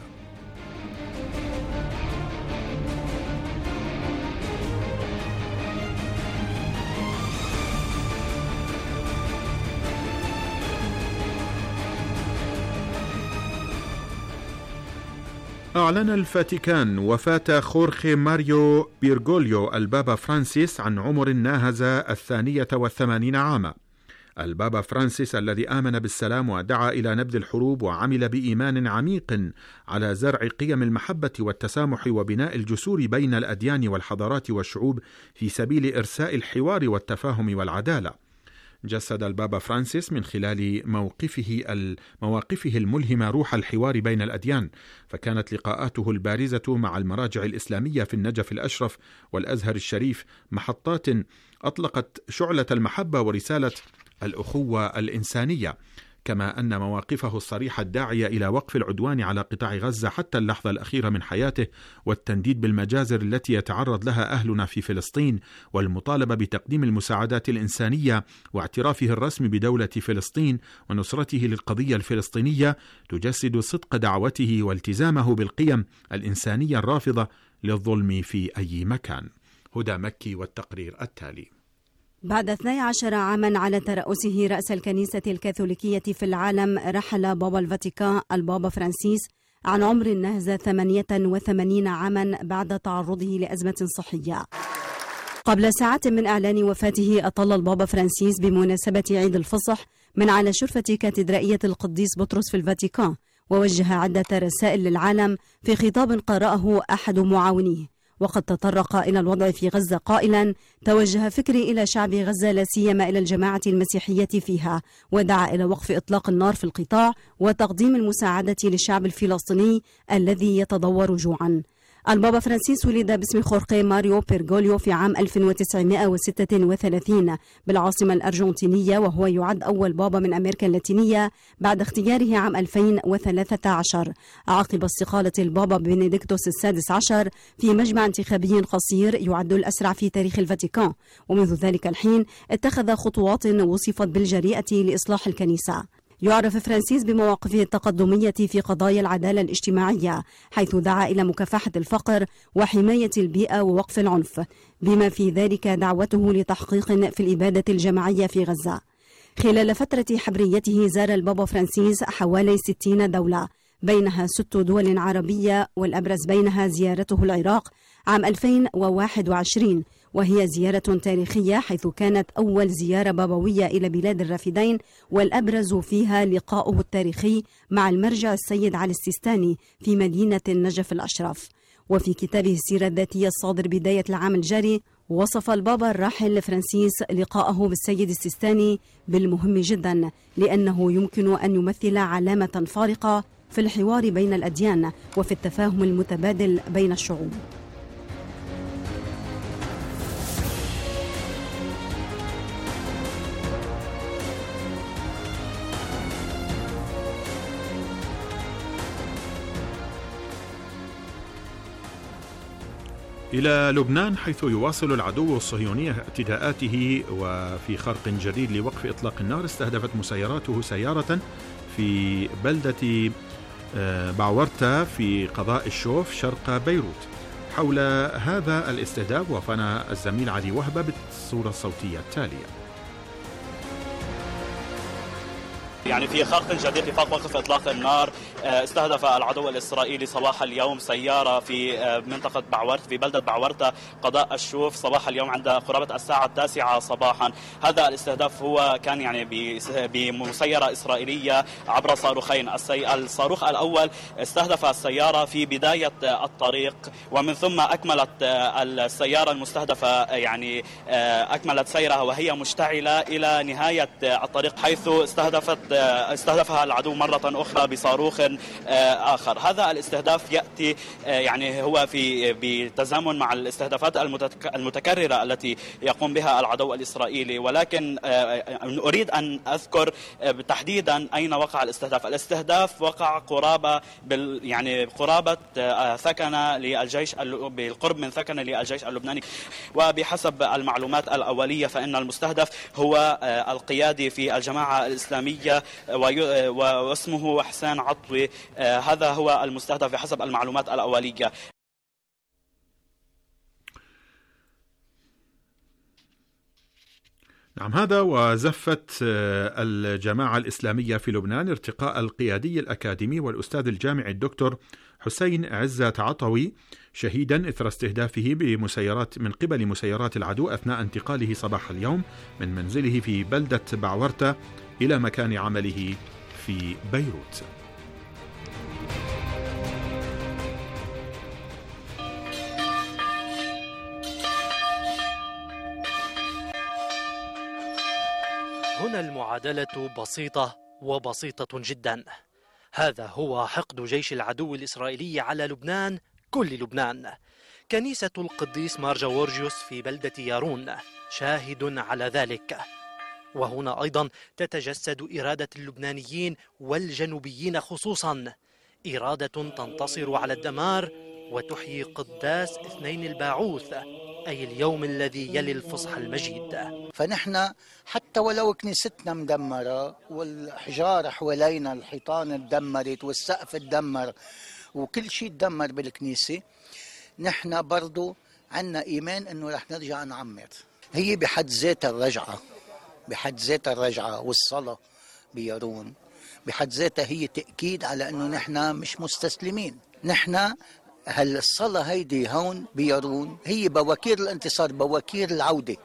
أعلن الفاتيكان وفاة خورخي ماريو بيرغوليو البابا فرانسيس عن عمر ناهز 82 عاما. البابا فرانسيس الذي آمن بالسلام ودعا إلى نبذ الحروب وعمل بإيمان عميق على زرع قيم المحبة والتسامح وبناء الجسور بين الأديان والحضارات والشعوب في سبيل إرساء الحوار والتفاهم والعدالة. جسد البابا فرانسيس من خلال مواقفه الملهمة روح الحوار بين الأديان، فكانت لقاءاته البارزة مع المراجع الإسلامية في النجف الأشرف والأزهر الشريف محطات أطلقت شعلة المحبة ورسالة الأخوة الإنسانية، كما أن مواقفه الصريحة الداعية إلى وقف العدوان على قطاع غزة حتى اللحظة الأخيرة من حياته والتنديد بالمجازر التي يتعرض لها أهلنا في فلسطين والمطالبة بتقديم المساعدات الإنسانية واعترافه الرسمي بدولة فلسطين ونصرته للقضية الفلسطينية تجسد صدق دعوته والتزامه بالقيم الإنسانية الرافضة للظلم في أي مكان. هدى مكي والتقرير التالي. بعد 12 عاما على ترأسه رأس الكنيسة الكاثوليكية في العالم، رحل بابا الفاتيكان البابا فرانسيس عن عمر ناهز 88 عاما بعد تعرضه لأزمة صحية. قبل ساعات من إعلان وفاته أطل البابا فرانسيس بمناسبة عيد الفصح من على شرفة كاتدرائية القديس بطرس في الفاتيكان، ووجه عدة رسائل للعالم في خطاب قرأه أحد معاونيه، وقد تطرق إلى الوضع في غزة قائلا: توجه فكري إلى شعب غزة لا سيما إلى الجماعة المسيحية فيها، ودعا إلى وقف إطلاق النار في القطاع وتقديم المساعدة للشعب الفلسطيني الذي يتضور جوعا. البابا فرانسيس ولد باسم خورخي ماريو بيرغوليو في عام 1936 بالعاصمة الأرجنتينية، وهو يعد أول بابا من أمريكا اللاتينية بعد اختياره عام 2013 عقب استقالة البابا بنديكتوس السادس عشر في مجمع انتخابي قصير يعد الأسرع في تاريخ الفاتيكان. ومنذ ذلك الحين اتخذ خطوات وصفت بالجريئة لإصلاح الكنيسة. يعرف فرانسيس بمواقفه التقدمية في قضايا العدالة الاجتماعية، حيث دعا إلى مكافحة الفقر وحماية البيئة ووقف العنف، بما في ذلك دعوته لتحقيق في الإبادة الجماعية في غزة. خلال فترة حبريته زار البابا فرانسيس حوالي 60 دولة، بينها 6 دول عربية، والأبرز بينها زيارته العراق عام 2021، وهي زيارة تاريخية حيث كانت أول زيارة بابوية إلى بلاد الرافدين، والأبرز فيها لقاؤه التاريخي مع المرجع السيد علي السيستاني في مدينة النجف الأشرف. وفي كتابه السيرة الذاتية الصادر بداية العام الجاري، وصف البابا الراحل فرانسيس لقاءه بالسيد السيستاني بالمهم جدا، لأنه يمكن أن يمثل علامة فارقة في الحوار بين الأديان وفي التفاهم المتبادل بين الشعوب. إلى لبنان، حيث يواصل العدو الصهيوني اعتداءاته، وفي خرق جديد لوقف إطلاق النار استهدفت مسيراته سيارة في بلدة بعورتا في قضاء الشوف شرق بيروت. حول هذا الاستهداف وافانا الزميل علي وهبة بالصورة الصوتية التالية. يعني في خرق جديد في وقف إطلاق النار، استهدف العدو الإسرائيلي صباح اليوم سيارة في منطقة بعورت في بلدة بعورتا قضاء الشوف صباح اليوم عند قرابة الساعة 9 صباحا. هذا الاستهداف هو كان يعني بمسيرة إسرائيلية عبر صاروخين. الصاروخ الأول استهدف السيارة في بداية الطريق، ومن ثم أكملت السيارة المستهدفة يعني أكملت سيرها وهي مشتعلة إلى نهاية الطريق، حيث استهدفها العدو مرة أخرى بصاروخ آخر. هذا الاستهداف يأتي يعني هو بتزامن مع الاستهدافات المتكررة التي يقوم بها العدو الإسرائيلي، ولكن أريد أن أذكر تحديدا أين وقع الاستهداف. الاستهداف وقع قرابة ثكنة للجيش، بالقرب من ثكنة للجيش اللبناني، وبحسب المعلومات الأولية فإن المستهدف هو القيادي في الجماعة الإسلامية واسمه حسين عطوي. هذا هو المستهدف بحسب المعلومات الأولية. نعم، هذا وزفت الجماعة الإسلامية في لبنان ارتقاء القيادي الأكاديمي والأستاذ الجامعي الدكتور حسين عزت عطوي شهيدا إثر استهدافه من قبل مسيرات العدو أثناء انتقاله صباح اليوم من منزله في بلدة بعورتا إلى مكان عمله في بيروت. هنا المعادلة بسيطة وبسيطة جدا. هذا هو حقد جيش العدو الإسرائيلي على لبنان، كل لبنان. كنيسة القديس مار جورجيوس في بلدة يارون شاهد على ذلك. وهنا أيضا تتجسد إرادة اللبنانيين والجنوبيين خصوصا، إرادة تنتصر على الدمار وتحيي قداس اثنين الباعوث، أي اليوم الذي يلي الفصح المجيد. فنحن حتى ولو كنيستنا مدمرة والحجارة حوالينا، الحيطان اتدمرت والسقف اتدمر وكل شيء اتدمر بالكنيسة، نحن برضو عنا إيمان أنه رح نرجع نعمر. هي بحد ذاتها الرجعة والصلاة بيارون بحد ذاتها هي تأكيد على أنه نحن مش مستسلمين. نحن هالصلاة هيدي هون بيارون هي بواكير الانتصار، بواكير العودة.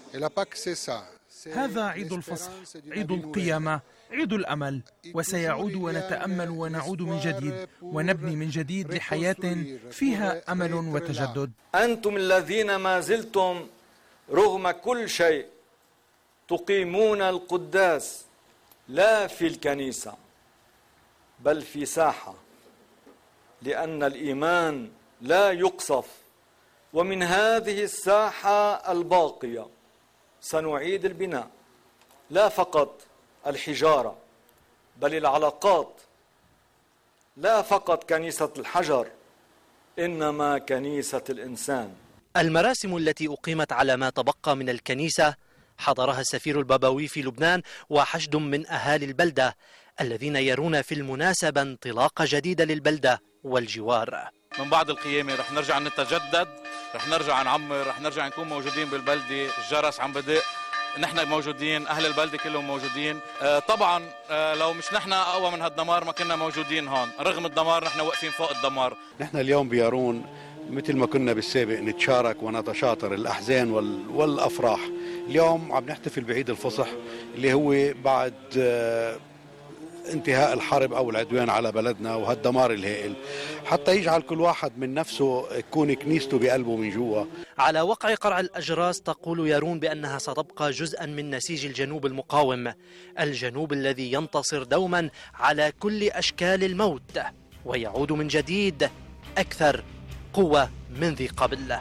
هذا عيد الفصح، عيد القيامة، عيد الأمل، وسيعود ونتأمل ونعود من جديد ونبني من جديد لحياة فيها أمل وتجدد. أنتم الذين ما زلتم رغم كل شيء تقيمون القداس لا في الكنيسة بل في ساحة، لأن الإيمان لا يقصف، ومن هذه الساحة الباقية سنعيد البناء، لا فقط الحجارة بل العلاقات، لا فقط كنيسة الحجر إنما كنيسة الإنسان. المراسم التي أقيمت على ما تبقى من الكنيسة حضرها السفير البابوي في لبنان وحشد من أهالي البلدة الذين يرون في المناسبة انطلاقة جديدة للبلدة والجوار. من بعد القيامة رح نرجع نتجدد، رح نرجع نعمر، رح نرجع نكون موجودين بالبلدة، الجرس عم بدق، نحن موجودين، أهل البلدة كلهم موجودين. طبعا لو مش نحن أقوى من هالدمار ما كنا موجودين هون، رغم الدمار نحن واقفين فوق الدمار. نحن اليوم بيارون مثل ما كنا بالسابق نتشارك ونتشاطر الأحزان والأفراح. اليوم عم نحتفل بعيد الفصح اللي هو بعد انتهاء الحرب أو العدوان على بلدنا وهالدمار الهائل، حتى يجعل كل واحد من نفسه يكون كنيسته بقلبه من جوا. على وقع قرع الأجراس تقول يارون بأنها ستبقى جزءا من نسيج الجنوب المقاوم، الجنوب الذي ينتصر دوما على كل أشكال الموت ويعود من جديد أكثر قوة من ذي قبل.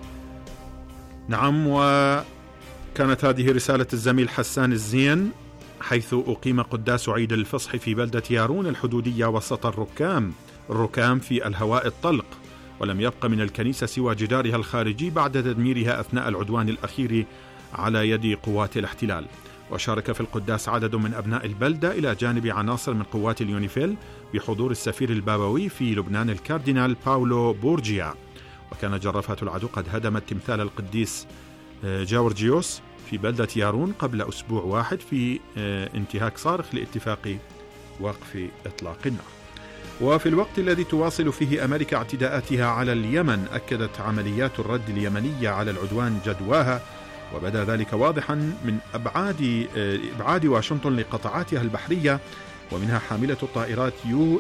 نعم، وكانت هذه رسالة الزميل حسان الزين حيث أقيم قداس عيد الفصح في بلدة يارون الحدودية وسط الركام في الهواء الطلق، ولم يبق من الكنيسة سوى جدارها الخارجي بعد تدميرها أثناء العدوان الأخير على يد قوات الاحتلال. وشارك في القداس عدد من أبناء البلدة إلى جانب عناصر من قوات اليونيفيل بحضور السفير البابوي في لبنان الكاردينال باولو بورجيا. وكانت جرافات العدو قد هدمت تمثال القديس جورجيوس في بلدة يارون قبل أسبوع واحد في انتهاك صارخ لاتفاق وقف إطلاق النار. وفي الوقت الذي تواصل فيه أمريكا اعتداءاتها على اليمن، أكدت عمليات الرد اليمنية على العدوان جدواها، وبدا ذلك واضحا من إبعاد واشنطن لقطاعاتها البحرية ومنها حاملة الطائرات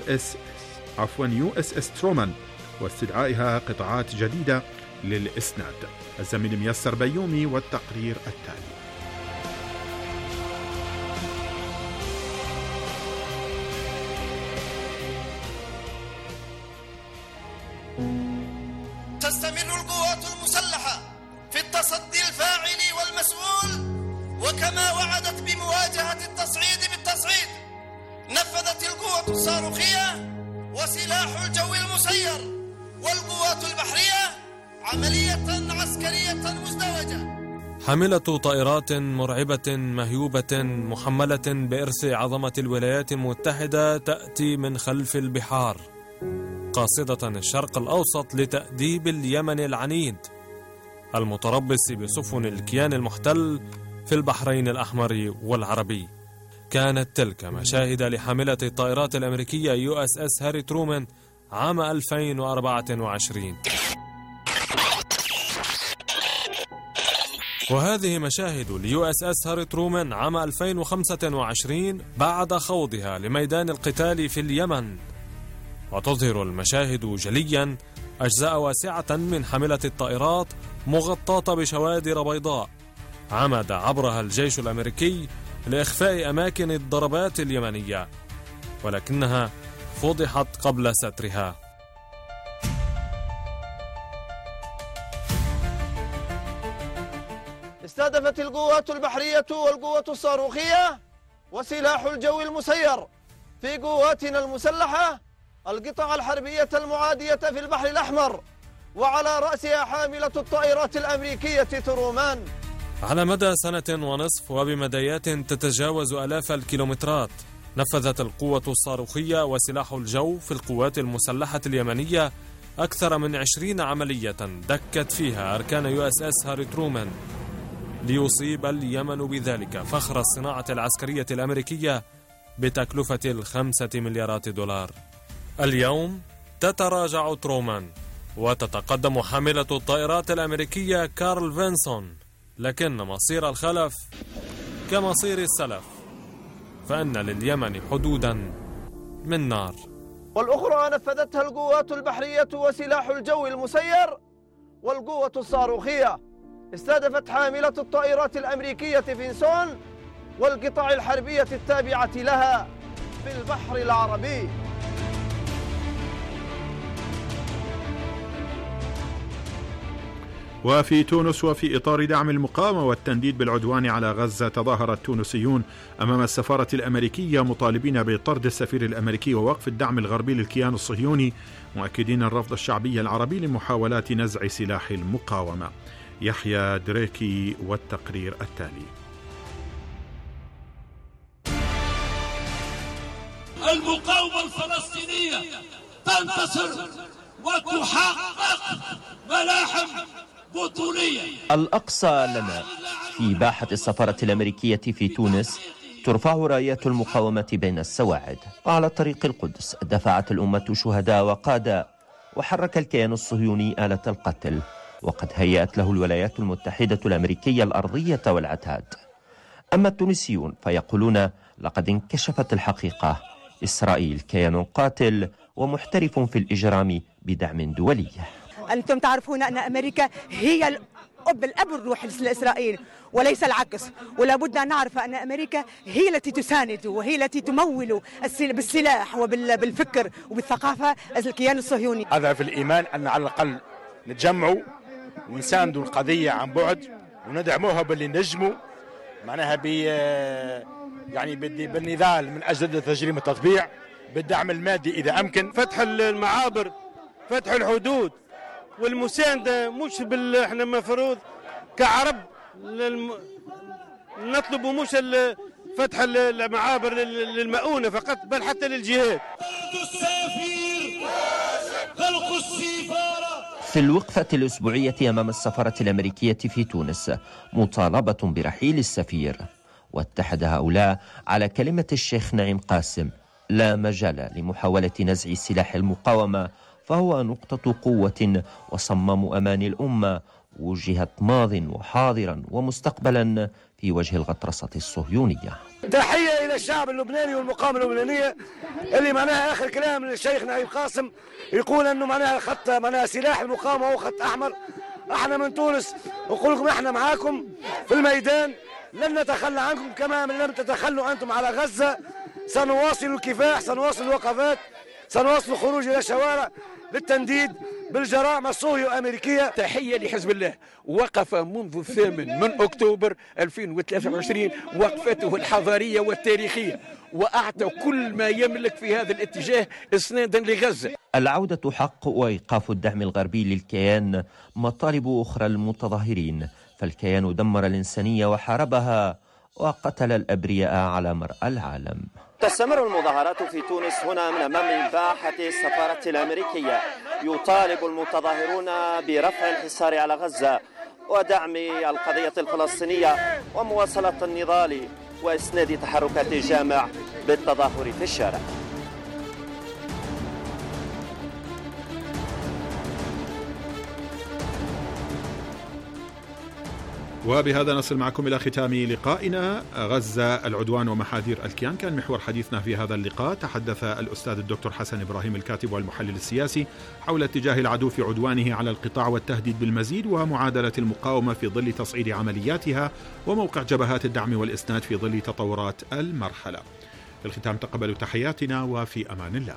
USS ترومان واستدعائها قطاعات جديدة للإسناد. الزميل ميسر بيومي والتقرير التالي. تستمر القوات المسلحة في التصدي الفاعل والمسؤول، وكما وعدت بمواجهة التصعيد بالتصعيد نفذت القوة الصاروخية وسلاح الجو المسير والقوات البحرية عملية عسكرية مزدوجة. حاملة طائرات مرعبة مهيوبة محملة بإرث عظمة الولايات المتحدة تأتي من خلف البحار قاصدة الشرق الأوسط لتأديب اليمن العنيد المتربص بسفن الكيان المحتل في البحرين الأحمر والعربي. كانت تلك مشاهد لحاملة الطائرات الأمريكية USS هاري ترومان عام 2024، وهذه مشاهد USS هاري ترومان عام 2025 بعد خوضها لميدان القتال في اليمن. وتظهر المشاهد جليا أجزاء واسعة من حاملة الطائرات مغطاة بشوادر بيضاء عمد عبرها الجيش الأمريكي لإخفاء أماكن الضربات اليمنية، ولكنها فضحت قبل سترها. استهدفت القوات البحرية والقوة الصاروخية وسلاح الجو المسير في قواتنا المسلحة القطع الحربية المعادية في البحر الأحمر، وعلى رأسها حاملة الطائرات الأمريكية ترومان. على مدى سنة ونصف وبمديات تتجاوز آلاف الكيلومترات، نفذت القوة الصاروخية وسلاح الجو في القوات المسلحة اليمنية أكثر من 20 عملية دكت فيها أركان USS هاري ترومان ليصيب اليمن بذلك فخر الصناعة العسكرية الأمريكية بتكلفة 5 مليارات دولار. اليوم تتراجع ترومان وتتقدم حاملة الطائرات الأمريكية كارل فينسون، لكن مصير الخلف كمصير السلف، فإن لليمن حدودا من نار. والأخرى نفذتها القوات البحرية وسلاح الجو المسير والقوة الصاروخية، استهدفت حاملة الطائرات الأمريكية فينسون والقطع الحربية التابعة لها في البحر العربي. وفي تونس، وفي إطار دعم المقاومة والتنديد بالعدوان على غزة، تظاهر التونسيون أمام السفارة الأمريكية مطالبين بطرد السفير الأمريكي ووقف الدعم الغربي للكيان الصهيوني، مؤكدين الرفض الشعبي العربي لمحاولات نزع سلاح المقاومة. يحيى دريكي والتقرير التالي. المقاومة الفلسطينية تنتصر وتحقق ملاحم بطولية. الأقصى لنا في باحة السفارة الأمريكية في تونس ترفع رايات المقاومة بين السواعد. وعلى طريق القدس دفعت الأمة شهداء وقادة، وحرك الكيان الصهيوني آلة القتل، وقد هيأت له الولايات المتحدة الأمريكية الأرضية والعتاد. أما التونسيون فيقولون لقد انكشفت الحقيقة، إسرائيل كيان قاتل ومحترف في الإجرام بدعم دولي. أنتم تعرفون أن أمريكا هي الأب الروحي لإسرائيل وليس العكس، ولا بد أن نعرف أن أمريكا هي التي تساند وهي التي تمول بالسلاح وبالفكر وبالثقافة الكيان الصهيوني. هذا في الإيمان أن على الأقل نتجمعوا ونساندوا القضية عن بعد وندعموها باللي نجموا معناها يعني بالنضال من أجل تجريم التطبيع، بالدعم المادي إذا أمكن، فتح المعابر، فتح الحدود، والمساندة مش احنا مفروض كعرب نطلب مش فتح المعابر للمؤونة فقط بل حتى للجهاد. في الوقفة الأسبوعية أمام السفارة الأمريكية في تونس مطالبة برحيل السفير، واتحد هؤلاء على كلمة الشيخ نعيم قاسم: لا مجال لمحاولة نزع سلاح المقاومة، فهو نقطة قوة وصمام أمان الأمة، وجهت ماض وحاضرا ومستقبلا في وجه الغطرسة الصهيونية. تحية إلى الشعب اللبناني والمقاومة اللبنانية اللي معناها آخر كلام للشيخ نعيم قاسم يقول أنه معناها خط معناها سلاح المقاومة هو خط أحمر. احنا من تونس نقول لكم احنا معاكم في الميدان، لن نتخلى عنكم كما لم تتخلوا أنتم على غزة. سنواصل الكفاح، سنواصل الوقفات، سنواصل الخروج إلى الشوارع للتنديد بالجرائم الصهيونية الأمريكية. تحية لحزب الله، وقف منذ 8 أكتوبر 2023 وقفته الحضارية والتاريخية، وأعطى كل ما يملك في هذا الاتجاه إسنادا لغزة. العودة حق، وإيقاف الدعم الغربي للكيان مطالب أخرى المتظاهرين، فالكيان دمر الإنسانية وحاربها وقتل الأبرياء على مرأى العالم. تستمر المظاهرات في تونس هنا من أمام باحة السفارة الأمريكية. يطالب المتظاهرون برفع الحصار على غزة ودعم القضية الفلسطينية ومواصلة النضال وإسناد تحركات الجامع بالتظاهر في الشارع. وبهذا نصل معكم إلى ختام لقائنا. غزة، العدوان ومحاذير الكيان كان محور حديثنا في هذا اللقاء. تحدث الأستاذ الدكتور حسن إبراهيم الكاتب والمحلل السياسي حول اتجاه العدو في عدوانه على القطاع والتهديد بالمزيد ومعادلة المقاومة في ظل تصعيد عملياتها وموقع جبهات الدعم والإسناد في ظل تطورات المرحلة. في الختام تقبلوا تحياتنا وفي أمان الله.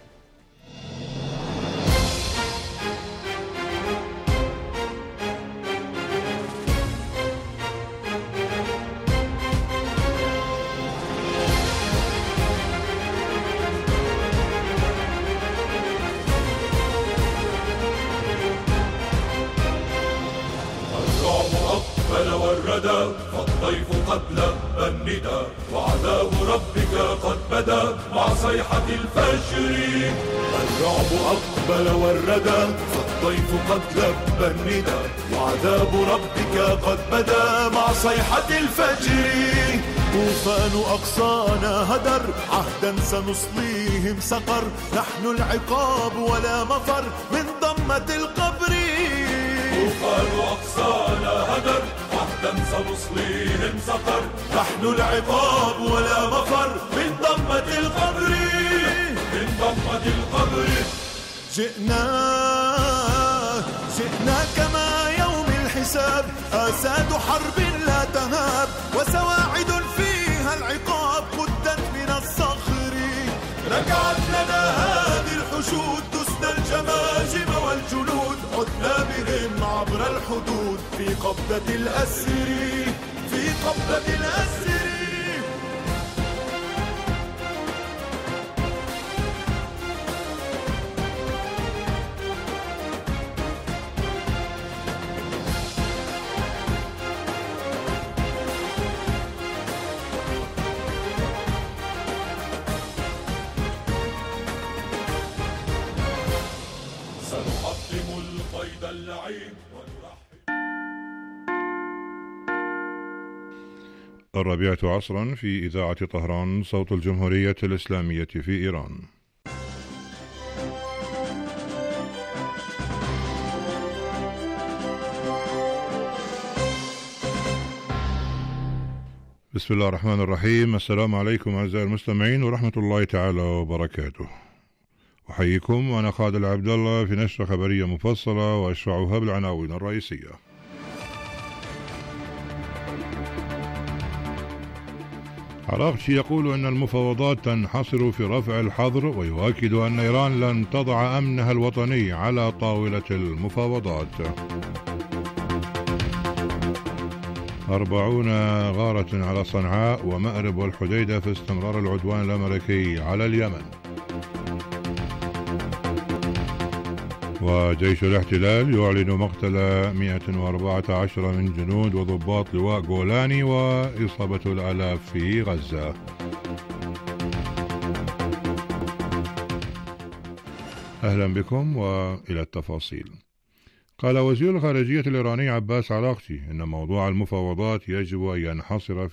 فالضيف قد لبى النداء وعذاب ربك قد بدا مع صيحة الفجر. الرعب أقبل والردى فالضيف قد لبى النداء وعذاب ربك قد بدا مع صيحة الفجر. طوفان أقصانا هدر عهدا سنصليهم سقر، نحن العقاب ولا مفر من ضمة القبر. طوفان أقصانا هدر عهدا سنصليهم سقر، نحن العقاب ولا مفر من ضمة القبر. من ضمة القبر جئنا كما يوم الحساب، آساد حرب لا تهاب وسواعد فيها العقاب قدت من الصخر. رجعت لنا هذه الحشود دسنا الجماجم والجنود، عدنا بهم عبر الحدود في قبضة الأسر، في قبضة الأسر. الرابعة عصرا في إذاعة طهران صوت الجمهورية الإسلامية في إيران. بسم الله الرحمن الرحيم. السلام عليكم أعزائي المستمعين ورحمة الله تعالى وبركاته. أحييكم وأنا خالد عبد الله في نشرة خبرية مفصلة وأشرعها بالعناوين الرئيسية. عراقشي يقول أن المفاوضات تنحصر في رفع الحظر، ويؤكد أن إيران لن تضع أمنها الوطني على طاولة المفاوضات. 40 غارة على صنعاء ومأرب والحديدة في استمرار العدوان الأمريكي على اليمن. وجيش الاحتلال يعلن مقتل 114 من جنود وضباط لواء جولاني وإصابة الآلاف في غزة. أهلا بكم وإلى التفاصيل. قال وزير الخارجية الإيراني عباس عراقچي إن موضوع المفاوضات يجب أن ينحصر